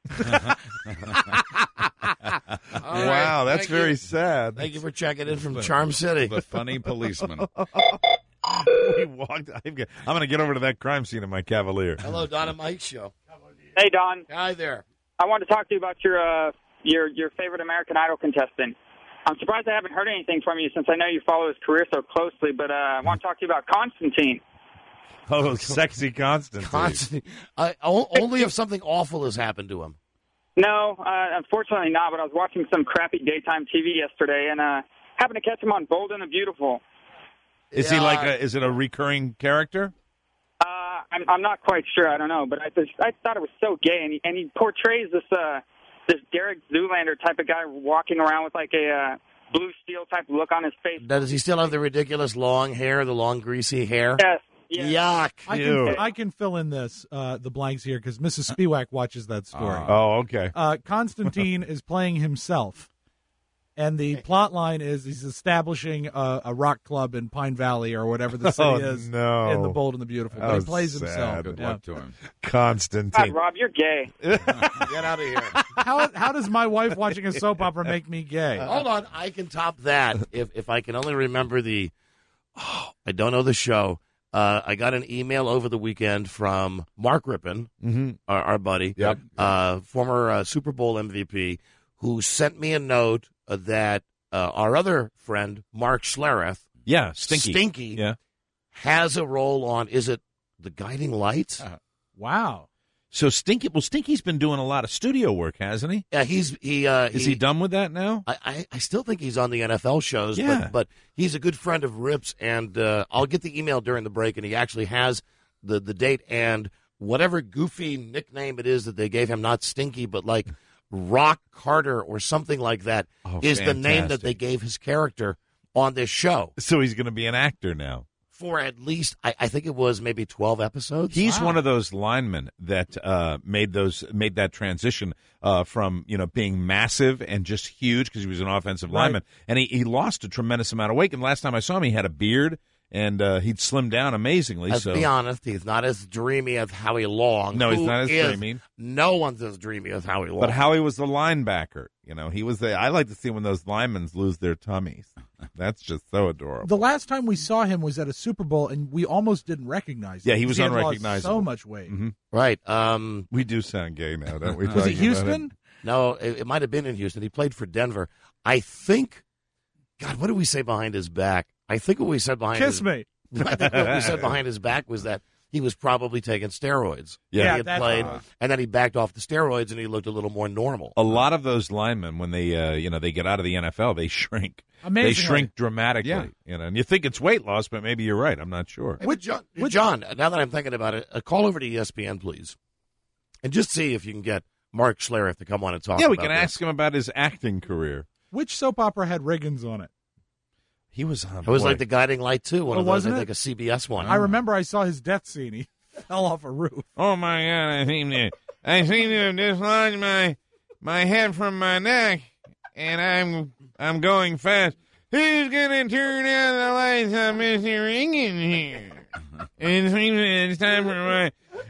[SPEAKER 6] Wow, that's very sad.
[SPEAKER 3] Thank you for checking in from Charm City.
[SPEAKER 18] The funny policeman.
[SPEAKER 6] We walked. I'm going to get over to that crime scene in my Cavalier.
[SPEAKER 3] Hello, Don and Mike Show.
[SPEAKER 19] Hey, Don.
[SPEAKER 3] Hi there.
[SPEAKER 19] I wanted to talk to you about your favorite American Idol contestant. I'm surprised I haven't heard anything from you since I know you follow his career so closely, but I want to talk to you about Constantine.
[SPEAKER 6] Oh, sexy Constantine.
[SPEAKER 3] Only if something awful has happened to him.
[SPEAKER 19] No, unfortunately not, but I was watching some crappy daytime TV yesterday, and happened to catch him on Bold and the Beautiful.
[SPEAKER 6] Is he is it a recurring character?
[SPEAKER 19] I'm not quite sure. I don't know, but I thought it was so gay, and he portrays this Derek Zoolander type of guy walking around with like a blue steel type look on his face.
[SPEAKER 3] Does he still have the ridiculous long hair, the long greasy hair?
[SPEAKER 19] Yes. Yeah.
[SPEAKER 3] Yuck.
[SPEAKER 7] I can fill in the blanks here because Mrs. Spiewak watches that story.
[SPEAKER 6] Oh, okay.
[SPEAKER 7] Constantine is playing himself, and the plot line is he's establishing a rock club in Pine Valley or whatever the city is in The Bold and the Beautiful. But he plays himself.
[SPEAKER 18] Good luck to him.
[SPEAKER 6] Constantine.
[SPEAKER 19] God, Rob, you're gay.
[SPEAKER 3] Get out of here.
[SPEAKER 7] How does my wife watching a soap opera make me gay?
[SPEAKER 3] Hold on. I can top that if I can only remember I don't know the show. I got an email over the weekend from Mark Rippon, our buddy, former Super Bowl MVP, who sent me a note that our other friend, Mark Schlereth, Stinky, has a role on, is it The Guiding Lights?
[SPEAKER 7] Wow.
[SPEAKER 6] So Stinky's been doing a lot of studio work, hasn't he?
[SPEAKER 3] Yeah,
[SPEAKER 6] is he done with that now?
[SPEAKER 3] I still think he's on the NFL shows, but he's a good friend of Rip's, and I'll get the email during the break, and he actually has the date and whatever goofy nickname it is that they gave him, not Stinky, but like Rock Carter or something like that is the name that they gave his character on this show.
[SPEAKER 6] So he's going to be an actor now.
[SPEAKER 3] For at least, I think it was maybe 12 episodes.
[SPEAKER 6] He's one of those linemen that made that transition from being massive and just huge because he was an offensive lineman, and he lost a tremendous amount of weight. And last time I saw him, he had a beard and he'd slimmed down amazingly.
[SPEAKER 3] Let's be honest, he's not as dreamy as Howie Long.
[SPEAKER 6] No, he's not as dreamy.
[SPEAKER 3] No one's as dreamy as Howie Long.
[SPEAKER 6] But Howie was the linebacker. He was I like to see when those linemen lose their tummies. That's just so adorable.
[SPEAKER 7] The last time we saw him was at a Super Bowl, and we almost didn't recognize him.
[SPEAKER 6] Yeah, he was unrecognizable.
[SPEAKER 7] Lost so much weight.
[SPEAKER 6] Mm-hmm.
[SPEAKER 3] Right.
[SPEAKER 6] We do sound gay now, don't we?
[SPEAKER 7] Was it Houston?
[SPEAKER 3] No, it might have been in Houston. He played for Denver. I think, God, what did we say behind his back? I think what we said behind
[SPEAKER 7] Kiss me.
[SPEAKER 3] I think what we said behind his back was that he was probably taking steroids.
[SPEAKER 6] Yeah,
[SPEAKER 3] he had played, and then he backed off the steroids, and he looked a little more normal.
[SPEAKER 6] A lot of those linemen, when they they get out of the NFL, they shrink.
[SPEAKER 7] Amazingly.
[SPEAKER 6] They shrink dramatically. Yeah. And you think it's weight loss, but maybe you're right. I'm not sure.
[SPEAKER 3] Hey, John, now that I'm thinking about it, call over to ESPN, please, and just see if you can get Mark Schlereth to come on and talk.
[SPEAKER 6] Yeah, we can ask him about his acting career.
[SPEAKER 7] Which soap opera had Riggins on it?
[SPEAKER 6] He was on.
[SPEAKER 3] It was like The Guiding Light too. One of those,
[SPEAKER 7] wasn't
[SPEAKER 3] I think, a CBS one.
[SPEAKER 7] I remember I saw his death scene. He fell off a roof.
[SPEAKER 6] Oh my God! I seem to have dislodged my head from my neck, and I'm going fast. Who's gonna turn out the lights on Mr. Riggins here? It seems it's time for my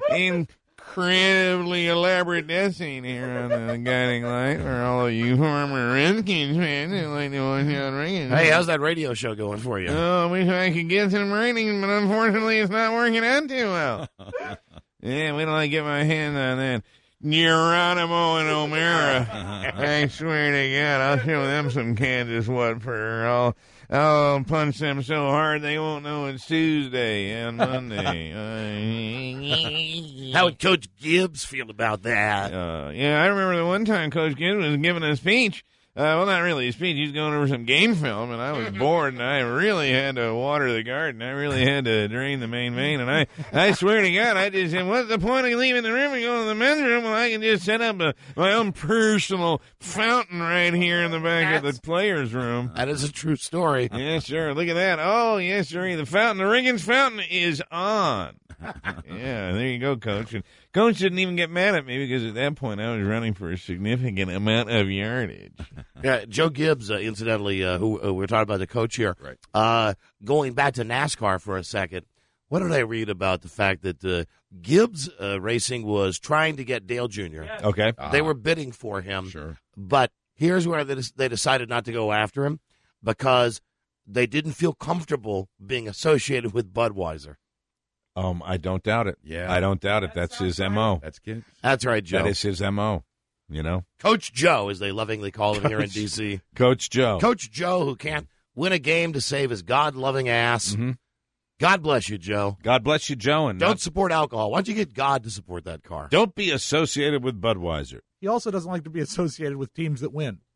[SPEAKER 6] incredibly elaborate death scene here on The Guiding Light, for all of you former Redskins fans who like to watch out Riggins.
[SPEAKER 3] Hey, how's that radio show going for you?
[SPEAKER 6] Oh, I wish I could get some ratings, but unfortunately it's not working out too well. Yeah, wait till I get my hands on that Geronimo and O'Mara. I swear to God, I'll show them some Kansas what for. I'll punch them so hard they won't know it's Tuesday and Monday.
[SPEAKER 3] How would Coach Gibbs feel about that?
[SPEAKER 6] Yeah, I remember the one time Coach Gibbs was giving a speech. Well, not really a speech. He was going over some game film, and I was bored, and I really had to water the garden. I really had to drain the main vein, and I swear to God, I just said, what's the point of leaving the room and going to the men's room when I can just set up my own personal fountain right here in the back of the players' room?
[SPEAKER 3] That is a true story.
[SPEAKER 6] Yeah, sure. Look at that. Oh, yes, sir. The Riggins fountain is on. Yeah, there you go, Coach. And Coach didn't even get mad at me because at that point I was running for a significant amount of yardage.
[SPEAKER 3] Yeah, Joe Gibbs, incidentally, who we're talking about the coach here. Right. Going back to NASCAR for a second, what did I read about the fact that Gibbs Racing was trying to get Dale Jr.?
[SPEAKER 6] Okay.
[SPEAKER 3] They were bidding for him.
[SPEAKER 18] Sure.
[SPEAKER 3] But here's where they decided not to go after him because they didn't feel comfortable being associated with Budweiser.
[SPEAKER 6] I don't doubt it.
[SPEAKER 18] Yeah.
[SPEAKER 6] I don't doubt it. That's his M.O.
[SPEAKER 18] That's good.
[SPEAKER 3] That's right, Joe.
[SPEAKER 6] That is his M.O.,
[SPEAKER 3] Coach Joe, as they lovingly call him here in D.C.
[SPEAKER 6] Coach Joe.
[SPEAKER 3] Coach Joe, who can't win a game to save his God-loving ass. Mm-hmm. God bless you, Joe.
[SPEAKER 6] God bless you, Joe. And
[SPEAKER 3] don't support alcohol. Why don't you get God to support that car?
[SPEAKER 6] Don't be associated with Budweiser.
[SPEAKER 7] He also doesn't like to be associated with teams that win.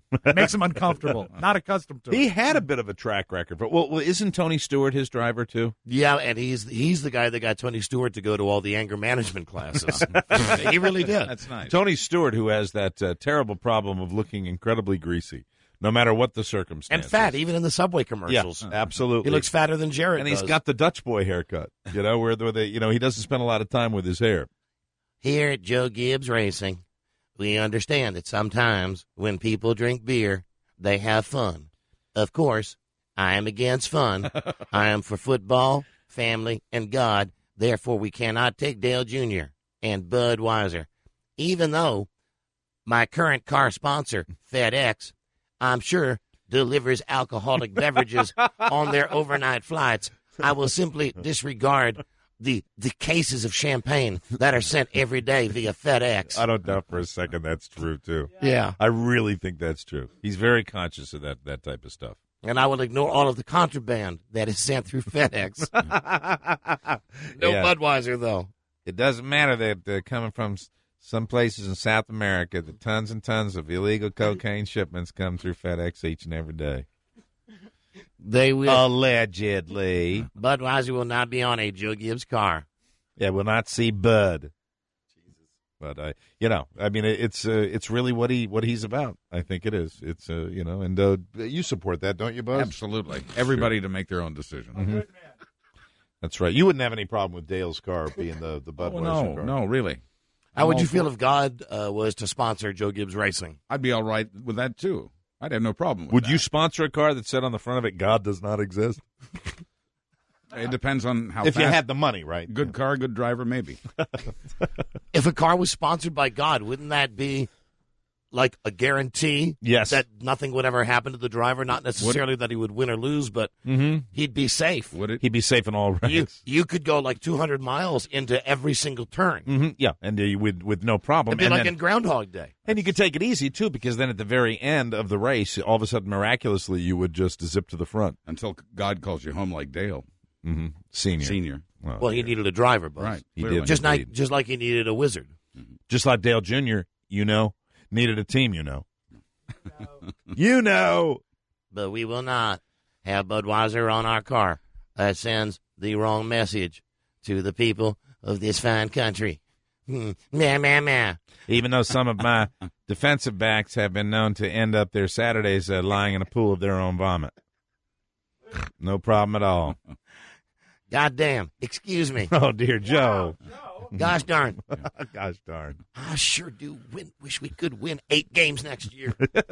[SPEAKER 7] It makes him uncomfortable, not accustomed to it.
[SPEAKER 6] He had a bit of a track record, but well, isn't Tony Stewart his driver too?
[SPEAKER 3] Yeah, and he's the guy that got Tony Stewart to go to all the anger management classes. He really did.
[SPEAKER 18] That's nice.
[SPEAKER 6] Tony Stewart, who has that terrible problem of looking incredibly greasy, no matter what the circumstances.
[SPEAKER 3] And fat, even in the Subway commercials.
[SPEAKER 6] Yeah, absolutely.
[SPEAKER 3] He looks fatter than Jared
[SPEAKER 6] and
[SPEAKER 3] does.
[SPEAKER 6] he's got the Dutch boy haircut, where they, he doesn't spend a lot of time with his hair.
[SPEAKER 3] Here at Joe Gibbs Racing, we understand that sometimes when people drink beer, they have fun. Of course, I am against fun. I am for football, family, and God. Therefore, we cannot take Dale Jr. and Budweiser. Even though my current car sponsor, FedEx, I'm sure delivers alcoholic beverages on their overnight flights, I will simply disregard the cases of champagne that are sent every day via FedEx.
[SPEAKER 6] I don't doubt for a second that's true, too.
[SPEAKER 3] Yeah.
[SPEAKER 6] I really think that's true. He's very conscious of that type of stuff.
[SPEAKER 3] And I will ignore all of the contraband that is sent through FedEx. No Budweiser, though.
[SPEAKER 6] It doesn't matter that they're coming from some places in South America. The tons and tons of illegal cocaine shipments come through FedEx each and every day.
[SPEAKER 3] They will.
[SPEAKER 6] Allegedly.
[SPEAKER 3] Budweiser will not be on a Joe Gibbs car.
[SPEAKER 6] Yeah, we'll not see Bud. But it's really what he's about. I think it is. It's and you support that, don't you, Buzz?
[SPEAKER 18] Absolutely. Everybody to make their own decision.
[SPEAKER 6] Mm-hmm. That's right. You wouldn't have any problem with Dale's car being the Budweiser car.
[SPEAKER 18] No, really.
[SPEAKER 3] How would you feel if God was to sponsor Joe Gibbs Racing?
[SPEAKER 18] I'd be all right with that too. I'd have no problem with
[SPEAKER 6] Would
[SPEAKER 18] that.
[SPEAKER 6] you sponsor a car that said on the front of it, God does not exist?
[SPEAKER 18] It depends on how
[SPEAKER 6] if
[SPEAKER 18] fast.
[SPEAKER 6] you had the money, right?
[SPEAKER 18] Good car, good driver, maybe.
[SPEAKER 3] If a car was sponsored by God, wouldn't that be like a guarantee that nothing would ever happen to the driver? Not necessarily that he would win or lose, but he'd be safe.
[SPEAKER 18] Would it?
[SPEAKER 6] He'd be safe in all ranks.
[SPEAKER 3] You could go like 200 miles into every single turn.
[SPEAKER 6] Mm-hmm. Yeah, and with no problem.
[SPEAKER 3] It'd be like in Groundhog Day.
[SPEAKER 6] And you could take it easy, too, because then at the very end of the race, all of a sudden, miraculously, you would just zip to the front.
[SPEAKER 18] Until God calls you home like Dale.
[SPEAKER 6] Mm-hmm. Senior.
[SPEAKER 3] Well, he needed a driver, Buzz.
[SPEAKER 18] Right.
[SPEAKER 6] He did.
[SPEAKER 3] Just like he needed a wizard.
[SPEAKER 6] Mm-hmm. Just like Dale Jr., needed a team,
[SPEAKER 3] But we will not have Budweiser on our car. That sends the wrong message to the people of this fine country.
[SPEAKER 6] Even though some of my defensive backs have been known to end up their Saturdays lying in a pool of their own vomit. No problem at all.
[SPEAKER 3] God damn. Excuse me.
[SPEAKER 6] Oh, dear Joe.
[SPEAKER 3] Gosh darn.
[SPEAKER 6] Gosh darn.
[SPEAKER 3] I sure do wish we could win 8 games next year.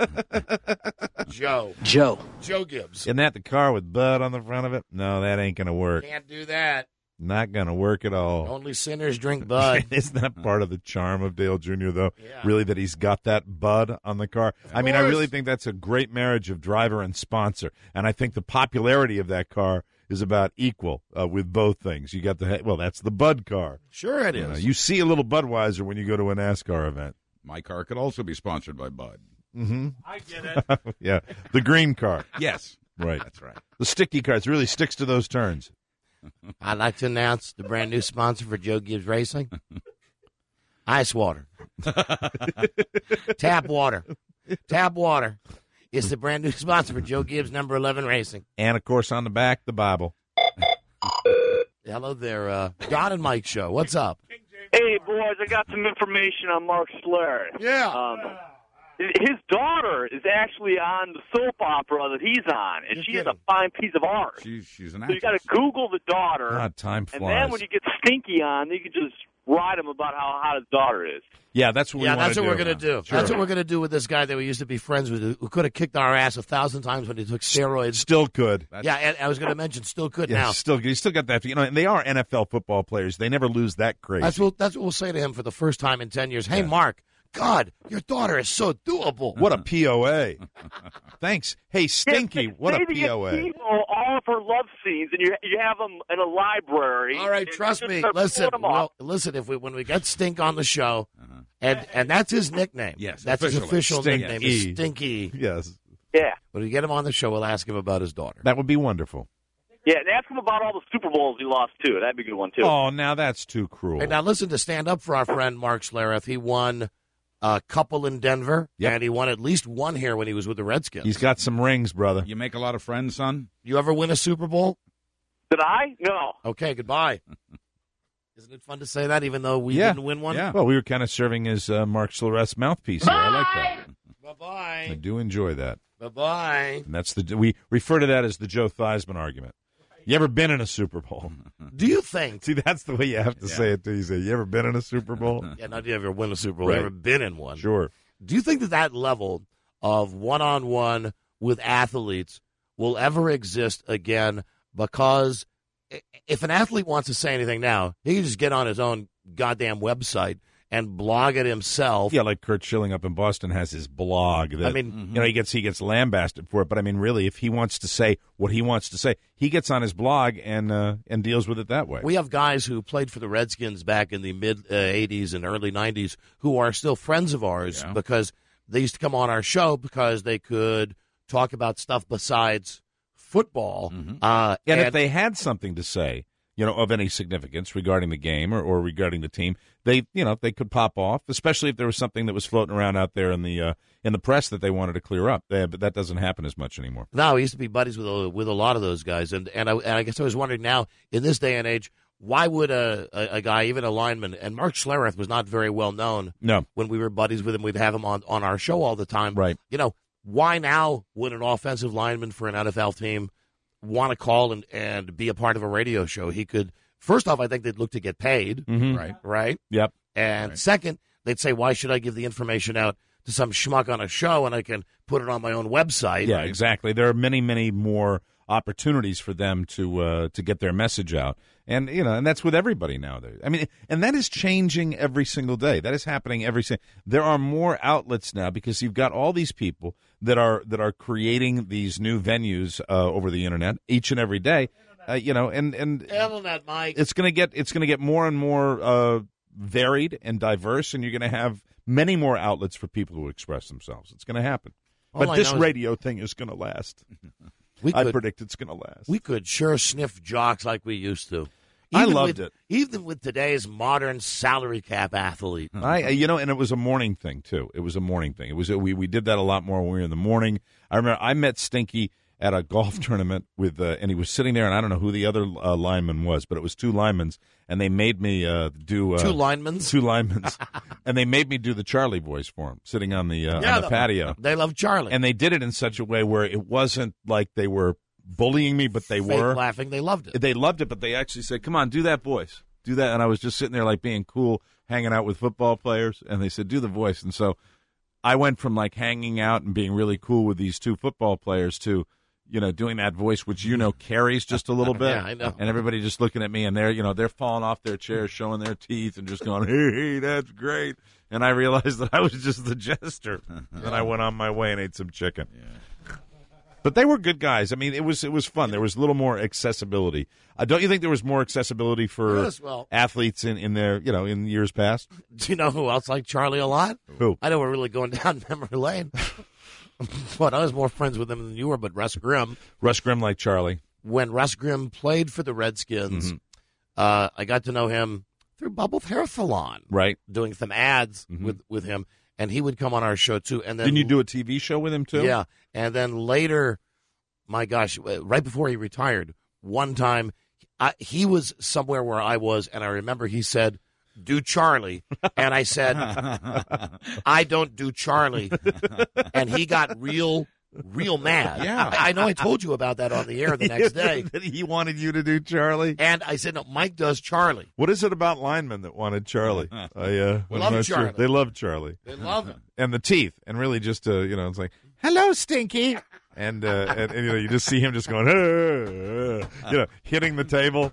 [SPEAKER 3] Joe Gibbs.
[SPEAKER 6] Isn't that the car with Bud on the front of it? No, that ain't going to work.
[SPEAKER 3] Can't do that.
[SPEAKER 6] Not going to work at all.
[SPEAKER 3] Only sinners drink Bud.
[SPEAKER 6] Isn't that part of the charm of Dale Jr., though? Yeah. Really, that he's got that Bud on the car? I mean, I really think that's a great marriage of driver and sponsor. And I think the popularity of that car is about equal with both things. You got that's the Bud car.
[SPEAKER 3] Sure it is.
[SPEAKER 6] You see a little Budweiser when you go to a NASCAR event.
[SPEAKER 18] My car could also be sponsored by Bud.
[SPEAKER 6] Mm-hmm.
[SPEAKER 7] I get it.
[SPEAKER 6] Yeah, the green car.
[SPEAKER 18] Yes.
[SPEAKER 6] Right.
[SPEAKER 18] That's right.
[SPEAKER 6] The sticky car. It really sticks to those turns.
[SPEAKER 3] I'd like to announce the brand new sponsor for Joe Gibbs Racing. Ice water. Tap water. Tap water is the brand new sponsor for Joe Gibbs number 11 Racing.
[SPEAKER 6] And, of course, on the back, the Bible.
[SPEAKER 3] Hello there, Don and Mike Show. What's up?
[SPEAKER 22] Hey, boys, I got some information on Mark Schlereth.
[SPEAKER 3] Yeah.
[SPEAKER 22] His daughter is actually on the soap opera that he's on, and she is a fine piece of art.
[SPEAKER 18] She's an actress.
[SPEAKER 22] So you got to Google the daughter.
[SPEAKER 6] God, time flies.
[SPEAKER 22] And then when you get Stinky on, you can just ride him about how hot his daughter is.
[SPEAKER 6] Yeah, that's what
[SPEAKER 3] we're going to do.
[SPEAKER 6] Sure.
[SPEAKER 3] That's what we're going to do with this guy that we used to be friends with, who could have kicked our ass 1,000 times when he took steroids.
[SPEAKER 6] Still could.
[SPEAKER 3] And I was going to mention still could now.
[SPEAKER 6] You still got that. And they are NFL football players. They never lose that crazy.
[SPEAKER 3] That's what we'll say to him for the first time in 10 years. Hey, Mark. God, your daughter is so doable.
[SPEAKER 6] What a POA. Thanks. Hey, Stinky, what a POA.
[SPEAKER 22] You know all of her love scenes, and you have them in a library.
[SPEAKER 3] All right, trust me. Listen, when we get Stink on the show, and that's his nickname.
[SPEAKER 18] Yes,
[SPEAKER 3] that's his official nickname. Is Stinky.
[SPEAKER 6] Yes.
[SPEAKER 22] Yeah.
[SPEAKER 3] When we get him on the show, we'll ask him about his daughter.
[SPEAKER 6] That would be wonderful.
[SPEAKER 22] Yeah, and ask him about all the Super Bowls he lost, too. That'd be a good one, too.
[SPEAKER 6] Oh, now that's too cruel.
[SPEAKER 3] Hey, now listen, to stand up for our friend Mark Schlereth, he won a couple in Denver, and he won at least one here when he was with the Redskins.
[SPEAKER 6] He's got some rings, brother.
[SPEAKER 18] You make a lot of friends, son?
[SPEAKER 3] You ever win a Super Bowl?
[SPEAKER 22] Did I? No.
[SPEAKER 3] Okay, goodbye. Isn't it fun to say that, even though we didn't win one?
[SPEAKER 6] Yeah. Well, we were kind of serving as Mark Schlereth's mouthpiece here. I like that.
[SPEAKER 3] Bye-bye.
[SPEAKER 6] I do enjoy that.
[SPEAKER 3] Bye-bye.
[SPEAKER 6] And that's we refer to that as the Joe Theismann argument. You ever been in a Super Bowl?
[SPEAKER 3] Do you think?
[SPEAKER 6] See, that's the way you have to say it, too. You say, you ever been in a Super Bowl?
[SPEAKER 3] Yeah, not do you ever win a Super Bowl.
[SPEAKER 6] Right.
[SPEAKER 3] You ever been in one?
[SPEAKER 6] Sure.
[SPEAKER 3] Do you think that level of one-on-one with athletes will ever exist again? Because if an athlete wants to say anything now, he can just get on his own goddamn website and blog it himself.
[SPEAKER 6] Yeah, like Kurt Schilling up in Boston has his blog. That,
[SPEAKER 3] I mean,
[SPEAKER 6] he gets lambasted for it. But I mean, really, if he wants to say what he wants to say, he gets on his blog and deals with it that way.
[SPEAKER 3] We have guys who played for the Redskins back in the mid '80s and early '90s who are still friends of ours because they used to come on our show because they could talk about stuff besides football.
[SPEAKER 6] And if they had something to say, of any significance regarding the game or regarding the team, they could pop off, especially if there was something that was floating around out there in the press that they wanted to clear up. But that doesn't happen as much anymore.
[SPEAKER 3] No, we used to be buddies with a lot of those guys, and I guess I was wondering now in this day and age, why would a guy, even a lineman, and Mark Schlereth was not very well known.
[SPEAKER 6] No,
[SPEAKER 3] when we were buddies with him, we'd have him on our show all the time.
[SPEAKER 6] Right.
[SPEAKER 3] Why now would an offensive lineman for an NFL team want to call and be a part of a radio show? He could, first off, I think they'd look to get paid. Right?
[SPEAKER 6] Yep.
[SPEAKER 3] And second, they'd say, why should I give the information out to some schmuck on a show and I can put it on my own website?
[SPEAKER 6] Yeah, exactly. There are many, many more opportunities for them to get their message out. And, and that's with everybody nowadays. I mean, and that is changing every single day. That is happening every single. There are more outlets now because you've got all these people that are creating these new venues over the internet each and every day. And
[SPEAKER 3] Internet, Mike.
[SPEAKER 6] It's going to get more and more varied and diverse, and you're going to have many more outlets for people to express themselves. It's going to happen. But this radio thing is going to last. I predict it's going to last.
[SPEAKER 3] We could sure sniff jocks like we used to.
[SPEAKER 6] I loved it.
[SPEAKER 3] Even with today's modern salary cap athlete.
[SPEAKER 6] And it was a morning thing, too. It was a morning thing. It was we did that a lot more when we were in the morning. I remember I met Stinky at a golf tournament and he was sitting there, and I don't know who the other lineman was, but it was two linemen, and they made me do...
[SPEAKER 3] Two linemen?
[SPEAKER 6] Two linemen. And they made me do the Charlie voice for him, sitting on the patio.
[SPEAKER 3] They love Charlie.
[SPEAKER 6] And they did it in such a way where it wasn't like they were bullying me, but they were.
[SPEAKER 3] Laughing, they loved it.
[SPEAKER 6] They loved it, but they actually said, come on, do that voice. Do that. And I was just sitting there like being cool, hanging out with football players, and they said, do the voice. And so I went from like hanging out and being really cool with these two football players to doing that voice, which carries just a little bit.
[SPEAKER 3] Yeah, I know.
[SPEAKER 6] And everybody just looking at me, and they're falling off their chairs, showing their teeth, and just going, "Hey, that's great." And I realized that I was just the jester. Then I went on my way and ate some chicken. Yeah. But they were good guys. I mean, it was fun. There was a little more accessibility. Don't you think there was more accessibility for athletes in their in years past?
[SPEAKER 3] Do you know who else liked Charlie a lot?
[SPEAKER 6] Who?
[SPEAKER 3] I know we're really going down memory lane. But I was more friends with him than you were, but Russ Grimm.
[SPEAKER 6] Russ Grimm liked Charlie.
[SPEAKER 3] When Russ Grimm played for the Redskins, I got to know him through Bubbles Hair Salon.
[SPEAKER 6] Right.
[SPEAKER 3] Doing some ads with him, and he would come on our show, too. And then,
[SPEAKER 6] didn't you do a TV show with him, too?
[SPEAKER 3] Yeah. And then later, my gosh, right before he retired, one time, he was somewhere where I was, and I remember he said, do Charlie. And I said, I don't do Charlie. And he got real mad.
[SPEAKER 6] Yeah.
[SPEAKER 3] I know I told you about that on the air the next day.
[SPEAKER 6] That he wanted you to do Charlie?
[SPEAKER 3] And I said, no, Mike does Charlie.
[SPEAKER 6] What is it about linemen that wanted Charlie?
[SPEAKER 3] Love Charlie.
[SPEAKER 6] Sure. They love Charlie.
[SPEAKER 3] They love him.
[SPEAKER 6] And the teeth. And really just, it's like, hello, Stinky. And you just see him just going, hitting the table.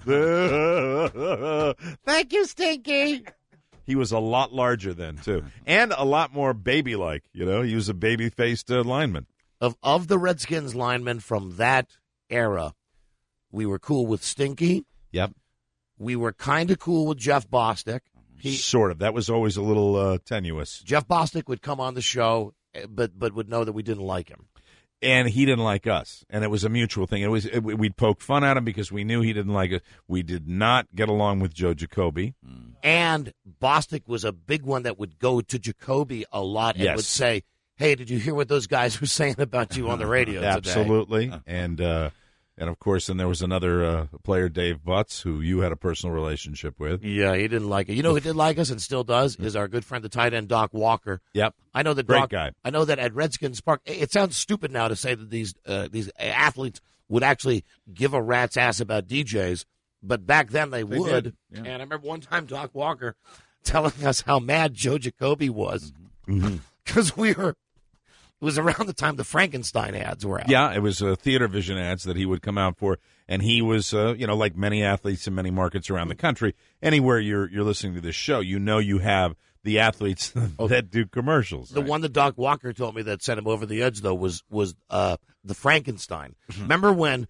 [SPEAKER 3] Thank you, Stinky.
[SPEAKER 6] He was a lot larger then, too. And a lot more baby-like, He was a baby-faced lineman.
[SPEAKER 3] Of the Redskins linemen from that era, we were cool with Stinky.
[SPEAKER 6] Yep.
[SPEAKER 3] We were kind of cool with Jeff Bostic.
[SPEAKER 6] Sort of. That was always a little tenuous.
[SPEAKER 3] Jeff Bostic would come on the show, but would know that we didn't like him.
[SPEAKER 6] And he didn't like us, and it was a mutual thing. We'd poke fun at him because we knew he didn't like us. We did not get along with Joe Jacoby.
[SPEAKER 3] And Bostic was a big one that would go to Jacoby a lot and would say, hey, did you hear what those guys were saying about you on the radio today?
[SPEAKER 6] Absolutely. And of course, then there was another player, Dave Butts, who you had a personal relationship with.
[SPEAKER 3] Yeah, he didn't like it. You know who did like us and still does is our good friend, the tight end, Doc Walker.
[SPEAKER 6] Yep.
[SPEAKER 3] I know that
[SPEAKER 6] Great guy.
[SPEAKER 3] I know that at Redskins Park, it sounds stupid now to say that these athletes would actually give a rat's ass about DJs, but back then they would. Yeah. And I remember one time Doc Walker telling us how mad Joe Jacoby was because it was around the time the Frankenstein ads were out.
[SPEAKER 6] Yeah, it was theater vision ads that he would come out for, and he was, like many athletes in many markets around the country. Anywhere you're listening to this show, you have the athletes that do commercials.
[SPEAKER 3] The one that Doc Walker told me that sent him over the edge, though, was the Frankenstein. Remember when?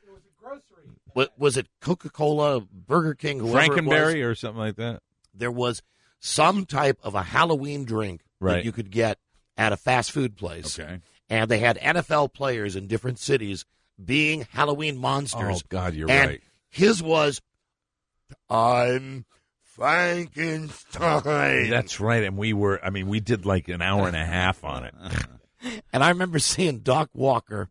[SPEAKER 3] Was it Coca-Cola, Burger King, whoever
[SPEAKER 6] Frankenberry
[SPEAKER 3] it was?
[SPEAKER 6] Or something like that?
[SPEAKER 3] There was some type of a Halloween drink that you could get at a fast food place.
[SPEAKER 18] Okay.
[SPEAKER 3] And they had NFL players in different cities being Halloween monsters.
[SPEAKER 6] Oh, God, you're
[SPEAKER 3] and
[SPEAKER 6] right.
[SPEAKER 3] His was, I'm Frankenstein.
[SPEAKER 6] That's right. And we did like an hour and a half on it.
[SPEAKER 3] And I remember seeing Doc Walker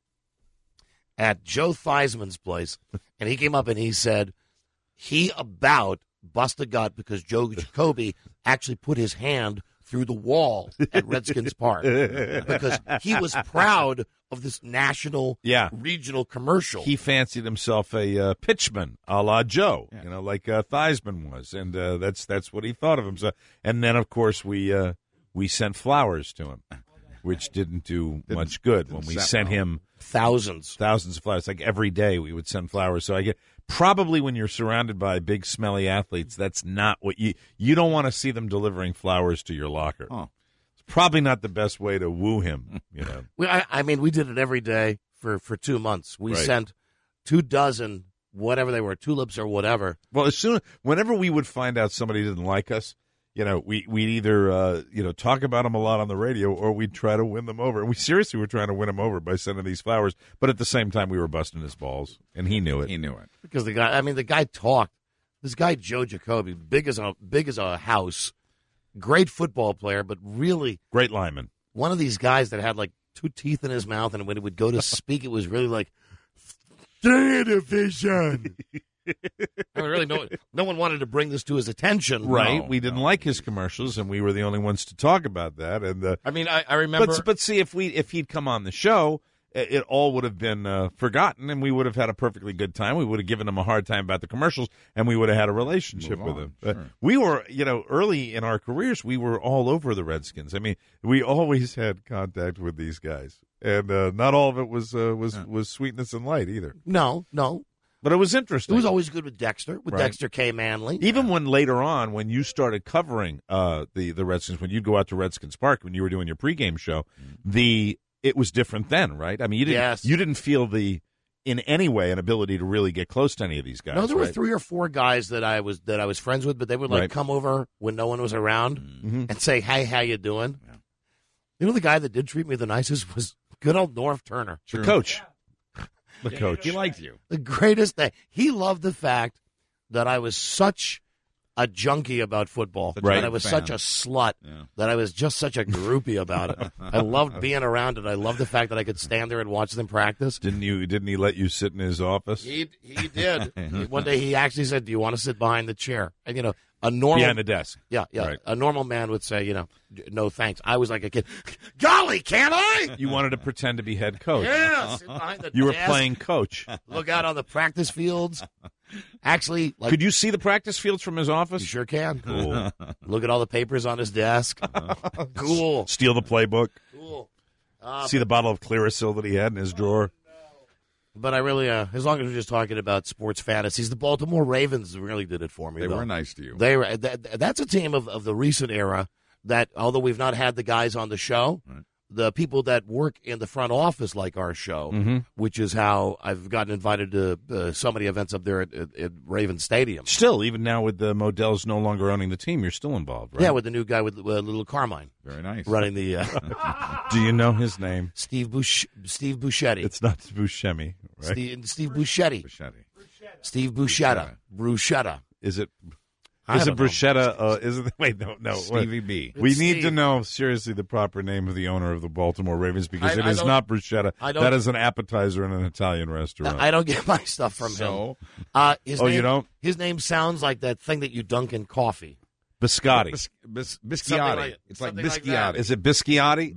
[SPEAKER 3] at Joe Theismann's place, and he came up and he said he about bust a gut because Joe Jacoby actually put his hand through the wall at Redskins Park because he was proud of this national, regional commercial.
[SPEAKER 6] He fancied himself a pitchman, a la Joe, like Theismann was, and that's what he thought of himself. And then, of course, we sent flowers to him, which didn't do much good when we sent him
[SPEAKER 3] thousands
[SPEAKER 6] of flowers. Like every day, we would send flowers. So probably when you're surrounded by big, smelly athletes, that's not what you don't want to see them delivering flowers to your locker.
[SPEAKER 18] Oh.
[SPEAKER 6] It's probably not the best way to woo him.
[SPEAKER 3] We did it every day for 2 months. We sent 24, whatever they were, tulips or whatever.
[SPEAKER 6] Well, whenever we would find out somebody didn't like us, we'd either talk about them a lot on the radio, or we'd try to win them over. And we seriously were trying to win him over by sending these flowers. But at the same time, we were busting his balls, and he knew it.
[SPEAKER 3] Because the guy talked. This guy Joe Jacoby, big as a house, great football player, but really
[SPEAKER 6] great lineman.
[SPEAKER 3] One of these guys that had like 2 teeth in his mouth, and when he would go to speak, it was really like division. Really, no one wanted to bring this to his attention.
[SPEAKER 6] Right. We didn't like his commercials, and we were the only ones to talk about that. And
[SPEAKER 3] I remember.
[SPEAKER 6] But see, if he'd come on the show, it all would have been forgotten, and we would have had a perfectly good time. We would have given him a hard time about the commercials, and we would have had a relationship with him. Sure. We were, early in our careers, we were all over the Redskins. I mean, we always had contact with these guys, and not all of it was sweetness and light either.
[SPEAKER 3] No.
[SPEAKER 6] But it was interesting.
[SPEAKER 3] It was always good with Dexter, Dexter K. Manley.
[SPEAKER 6] Even when later on, when you started covering the Redskins, when you'd go out to Redskins Park, when you were doing your pregame show, it was different then, right? I mean, you didn't feel in any way an ability to really get close to any of these guys.
[SPEAKER 3] No, there were 3 or 4 guys that I was friends with, but they would come over when no one was around and say, "Hey, how you doing?" Yeah. The guy that did treat me the nicest was good old Norv Turner,
[SPEAKER 6] the coach. The coach.
[SPEAKER 18] He liked you.
[SPEAKER 3] The greatest thing. He loved the fact that I was such a junkie about football. That I was such a slut. Yeah. That I was just such a groupie about it. I loved being around it. I loved the fact that I could stand there and watch them practice.
[SPEAKER 6] Didn't he let you sit in his office?
[SPEAKER 3] He did. One day he actually said, "Do you want to sit behind the chair?" And a normal
[SPEAKER 6] behind the desk.
[SPEAKER 3] Yeah. Right. A normal man would say, "No thanks." I was like a kid. Golly, can't I?
[SPEAKER 6] You wanted to pretend to be head coach.
[SPEAKER 3] Yeah, sit behind the
[SPEAKER 6] You
[SPEAKER 3] desk,
[SPEAKER 6] were playing coach.
[SPEAKER 3] Look out on the practice fields. Actually,
[SPEAKER 6] could you see the practice fields from his office?
[SPEAKER 3] You sure can.
[SPEAKER 6] Cool.
[SPEAKER 3] Look at all the papers on his desk. Cool.
[SPEAKER 6] Steal the playbook.
[SPEAKER 3] Cool.
[SPEAKER 6] See the bottle of Clearasil that he had in his drawer.
[SPEAKER 3] But I really, as long as we're just talking about sports fantasies, the Baltimore Ravens really did it for me.
[SPEAKER 18] They were nice to you.
[SPEAKER 3] They were. That's a team of the recent era that, although we've not had the guys on the show, the people that work in the front office like our show, which is how I've gotten invited to so many events up there at Raven Stadium.
[SPEAKER 6] Still, even now with the Modell's no longer owning the team, you're still involved, right?
[SPEAKER 3] Yeah, with the new guy with Little Carmine.
[SPEAKER 18] Very nice.
[SPEAKER 3] Running the...
[SPEAKER 6] Do you know his name?
[SPEAKER 3] Steve Buscetti.
[SPEAKER 6] It's not Buscemi, right?
[SPEAKER 3] Steve Buscetti. Steve Buscetta. Bruschetta.
[SPEAKER 6] Is it bruschetta? Is it? Wait, no.
[SPEAKER 18] Stevie B.
[SPEAKER 6] We need to know seriously the proper name of the owner of the Baltimore Ravens because it is not bruschetta. That is an appetizer in an Italian restaurant.
[SPEAKER 3] I don't get my stuff from him.
[SPEAKER 6] You don't?
[SPEAKER 3] His name sounds like that thing that you dunk in coffee.
[SPEAKER 6] Biscotti.
[SPEAKER 18] Bisciotti. It's like Bisciotti.
[SPEAKER 6] Is it Bisciotti?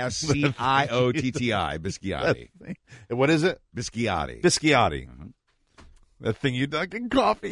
[SPEAKER 18] Bisciotti. Bisciotti.
[SPEAKER 6] What is it?
[SPEAKER 18] Bisciotti.
[SPEAKER 6] Bisciotti. That thing you dunk in coffee.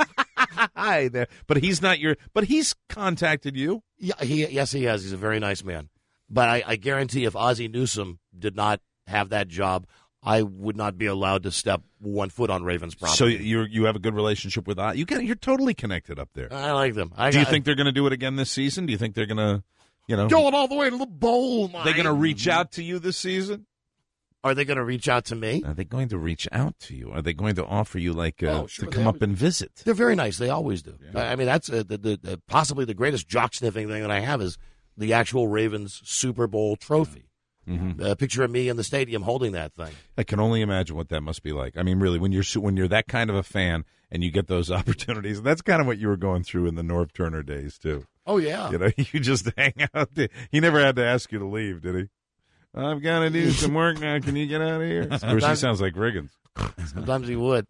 [SPEAKER 6] Hi there. But he's not but he's contacted you.
[SPEAKER 3] Yeah, yes, he has. He's a very nice man. But I guarantee if Ozzie Newsome did not have that job, I would not be allowed to step 1 foot on Ravens property.
[SPEAKER 6] So you have a good relationship with Ozzie? You're totally connected up there.
[SPEAKER 3] I like them.
[SPEAKER 6] Do you think they're going to do it again this season? Do you think they're going to,
[SPEAKER 3] going all the way to the bowl, Mike?
[SPEAKER 6] They're going to reach out to you this season?
[SPEAKER 3] Are they going to reach out to me?
[SPEAKER 6] Are they going to reach out to you? Are they going to offer you to come up and visit?
[SPEAKER 3] They're very nice. They always do.
[SPEAKER 18] Yeah.
[SPEAKER 3] I mean, that's possibly the greatest jock sniffing thing that I have is the actual Ravens Super Bowl trophy.
[SPEAKER 6] Mm-hmm.
[SPEAKER 3] A picture of me in the stadium holding that thing.
[SPEAKER 6] I can only imagine what that must be like. I mean, really, when you're that kind of a fan and you get those opportunities, that's kind of what you were going through in the Norv Turner days too.
[SPEAKER 3] Oh yeah,
[SPEAKER 6] you just hang out there. He never had to ask you to leave, did he? I've got to do some work now. Can you get out of here? Of course, he sounds like Riggins.
[SPEAKER 3] Sometimes he would.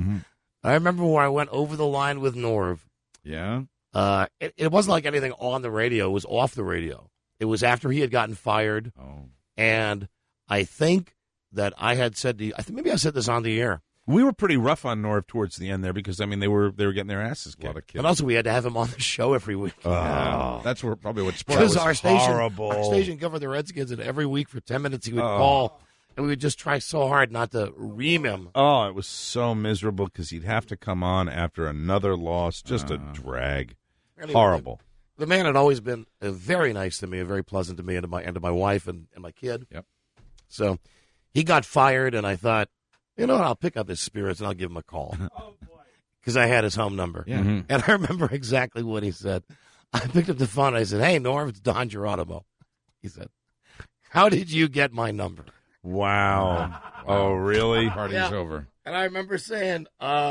[SPEAKER 3] I remember where I went over the line with Norv.
[SPEAKER 18] Yeah.
[SPEAKER 3] It wasn't like anything on the radio. It was off the radio. It was after he had gotten fired.
[SPEAKER 18] Oh.
[SPEAKER 3] And I think that I had said to you, maybe I said this on the air.
[SPEAKER 6] We were pretty rough on Norv towards the end there because, I mean, they were getting their asses kicked.
[SPEAKER 3] And also we had to have him on the show every week.
[SPEAKER 18] That's probably what sports
[SPEAKER 3] was
[SPEAKER 6] horrible.
[SPEAKER 3] Our station covered the Redskins, and every week for 10 minutes he would call, and we would just try so hard not to ream him.
[SPEAKER 6] Oh, it was so miserable because he'd have to come on after another loss, just a drag. Anyway, horrible.
[SPEAKER 3] The man had always been very nice to me, and very pleasant to me and to my wife and my kid.
[SPEAKER 18] Yep.
[SPEAKER 3] So he got fired, and I thought, you know what, I'll pick up his spirits and I'll give him a call. Because I had his home number.
[SPEAKER 18] Yeah.
[SPEAKER 3] And I remember exactly what he said. I picked up the phone and I said, hey, Norv, it's Don Geronimo. He said, how did you get my number?
[SPEAKER 6] Wow. Oh, really?
[SPEAKER 18] Party's over.
[SPEAKER 3] And I remember saying,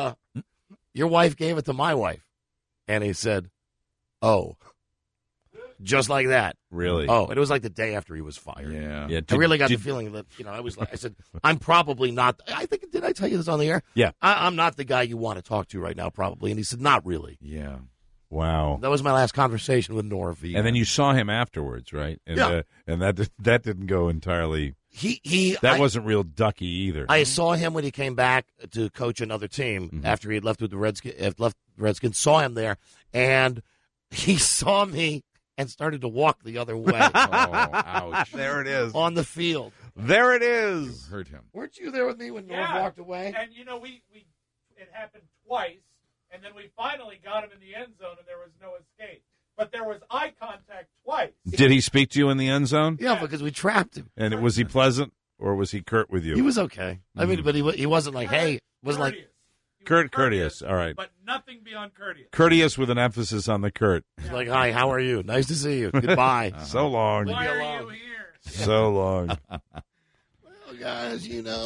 [SPEAKER 3] your wife gave it to my wife. And he said, oh. Just like that.
[SPEAKER 6] Really?
[SPEAKER 3] Oh, and it was like the day after he was fired.
[SPEAKER 6] Yeah.
[SPEAKER 3] I really got the feeling that, I said, I'm probably not, did I tell you this on the air?
[SPEAKER 6] Yeah.
[SPEAKER 3] I'm not the guy you want to talk to right now, probably. And he said, not really.
[SPEAKER 18] Yeah.
[SPEAKER 6] Wow.
[SPEAKER 3] That was my last conversation with Norv.
[SPEAKER 6] And then you saw him afterwards, right? And,
[SPEAKER 3] yeah.
[SPEAKER 6] And that didn't go entirely. That wasn't real ducky either.
[SPEAKER 3] I saw him when he came back to coach another team after he had left with the Redskins. Saw him there, and he saw me and started to walk the other way.
[SPEAKER 18] Oh, ouch.
[SPEAKER 6] There it is.
[SPEAKER 3] On the field.
[SPEAKER 6] There it is.
[SPEAKER 18] You hurt him.
[SPEAKER 3] Weren't you there with me when Norv walked away?
[SPEAKER 23] And, it happened twice, and then we finally got him in the end zone, and there was no escape. But there was eye contact twice.
[SPEAKER 6] Did he speak to you in the end zone?
[SPEAKER 3] Yeah, because we trapped him.
[SPEAKER 6] And was he pleasant, or was he curt with you?
[SPEAKER 3] He was okay. I mean, but he wasn't like, hey, wasn't like...
[SPEAKER 6] Courteous, all right.
[SPEAKER 23] But nothing beyond courteous.
[SPEAKER 6] Courteous with an emphasis on the curt.
[SPEAKER 3] He's like, hi, how are you? Nice to see you. Goodbye.
[SPEAKER 6] So long.
[SPEAKER 23] Why are you here?
[SPEAKER 6] So long.
[SPEAKER 3] Well, guys,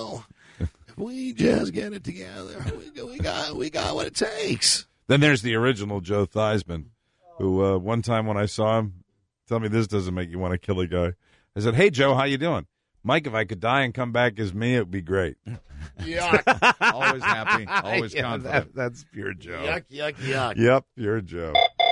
[SPEAKER 3] if we just get it together, we got what it takes.
[SPEAKER 6] Then there's the original Joe Theismann, who one time when I saw him, tell me this doesn't make you want to kill a guy. I said, hey, Joe, how you doing? Mike, if I could die and come back as me, it would be great.
[SPEAKER 3] Yuck.
[SPEAKER 18] Always happy, always confident.
[SPEAKER 6] That's pure Joe.
[SPEAKER 3] Yuck.
[SPEAKER 6] Yep, pure Joe.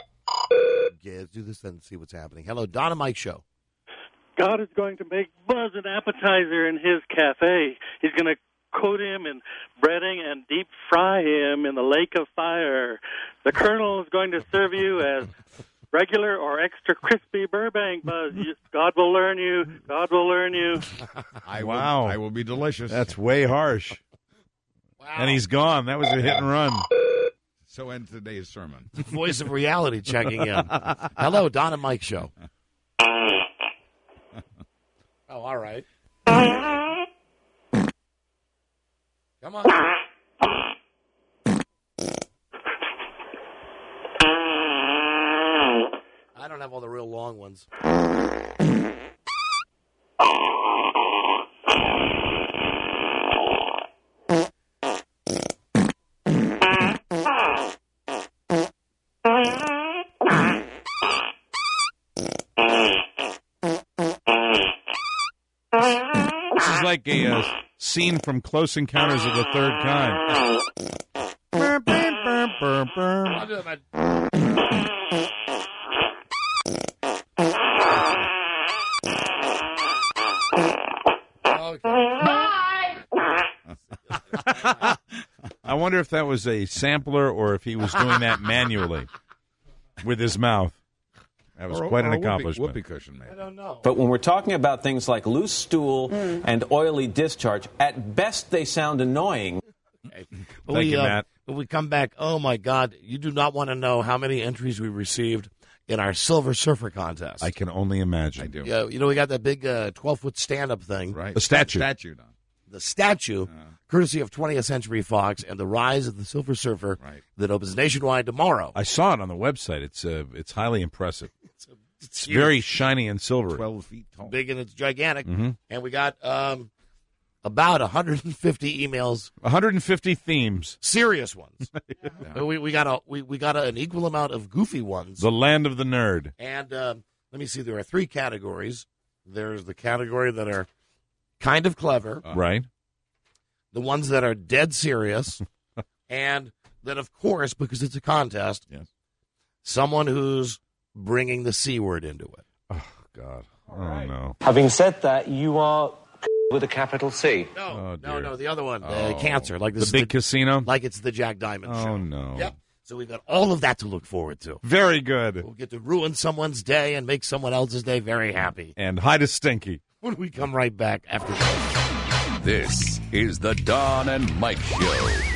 [SPEAKER 3] Yeah, let's do this and see what's happening. Hello, Don and Mike Show.
[SPEAKER 22] God is going to make Buzz an appetizer in his cafe. He's going to coat him in breading and deep fry him in the lake of fire. The Colonel is going to serve you as regular or extra crispy Burbank Buzz. God will learn you. God will learn you.
[SPEAKER 18] I will be delicious.
[SPEAKER 6] That's way harsh.
[SPEAKER 3] Wow.
[SPEAKER 6] And he's gone. That was a hit and run.
[SPEAKER 18] So ends today's sermon.
[SPEAKER 3] Voice of reality checking in. Hello, Don and Mike Show. all right. Come on. I don't have all the real long ones.
[SPEAKER 6] This is like a scene from Close Encounters of the Third Kind.
[SPEAKER 3] I'll do it.
[SPEAKER 6] I wonder if that was a sampler or if he was doing that manually with his mouth. That was quite an accomplishment.
[SPEAKER 18] Whoopee cushion, maybe.
[SPEAKER 3] I don't know.
[SPEAKER 17] But when we're talking about things like loose stool and oily discharge, at best they sound annoying.
[SPEAKER 3] Okay.
[SPEAKER 6] Thank you, Matt.
[SPEAKER 3] When we come back, oh, my God, you do not want to know how many entries we received in our Silver Surfer contest.
[SPEAKER 6] I can only imagine.
[SPEAKER 18] I do.
[SPEAKER 3] Yeah, you know, we got that big 12-foot stand-up thing.
[SPEAKER 18] Right.
[SPEAKER 6] The statue.
[SPEAKER 3] The statue, courtesy of 20th Century Fox and the rise of the Silver Surfer that opens nationwide tomorrow.
[SPEAKER 6] I saw it on the website. It's highly impressive. It's
[SPEAKER 3] huge.
[SPEAKER 6] very shiny and silvery.
[SPEAKER 18] 12 feet tall.
[SPEAKER 3] Big and it's gigantic.
[SPEAKER 6] Mm-hmm.
[SPEAKER 3] And we got about 150 emails.
[SPEAKER 6] 150 themes.
[SPEAKER 3] Serious ones. Yeah. We got an equal amount of goofy ones.
[SPEAKER 6] The land of the nerd.
[SPEAKER 3] And let me see. There are 3 categories. There's the category that are kind of clever.
[SPEAKER 6] Right.
[SPEAKER 3] The ones that are dead serious. And then, of course, because it's a contest, someone who's bringing the C word into it.
[SPEAKER 6] Oh, God. Oh, no.
[SPEAKER 15] Having said that, you are with a capital C.
[SPEAKER 3] No, the other one, cancer. Like this
[SPEAKER 6] the big casino?
[SPEAKER 3] Like it's the Jack Diamond show.
[SPEAKER 6] Oh, no.
[SPEAKER 3] Yep. So we've got all of that to look forward to.
[SPEAKER 6] Very good.
[SPEAKER 3] We'll get to ruin someone's day and make someone else's day very happy.
[SPEAKER 6] And hi to Stinky.
[SPEAKER 3] When we come right back after this.
[SPEAKER 1] This is the Don and Mike Show.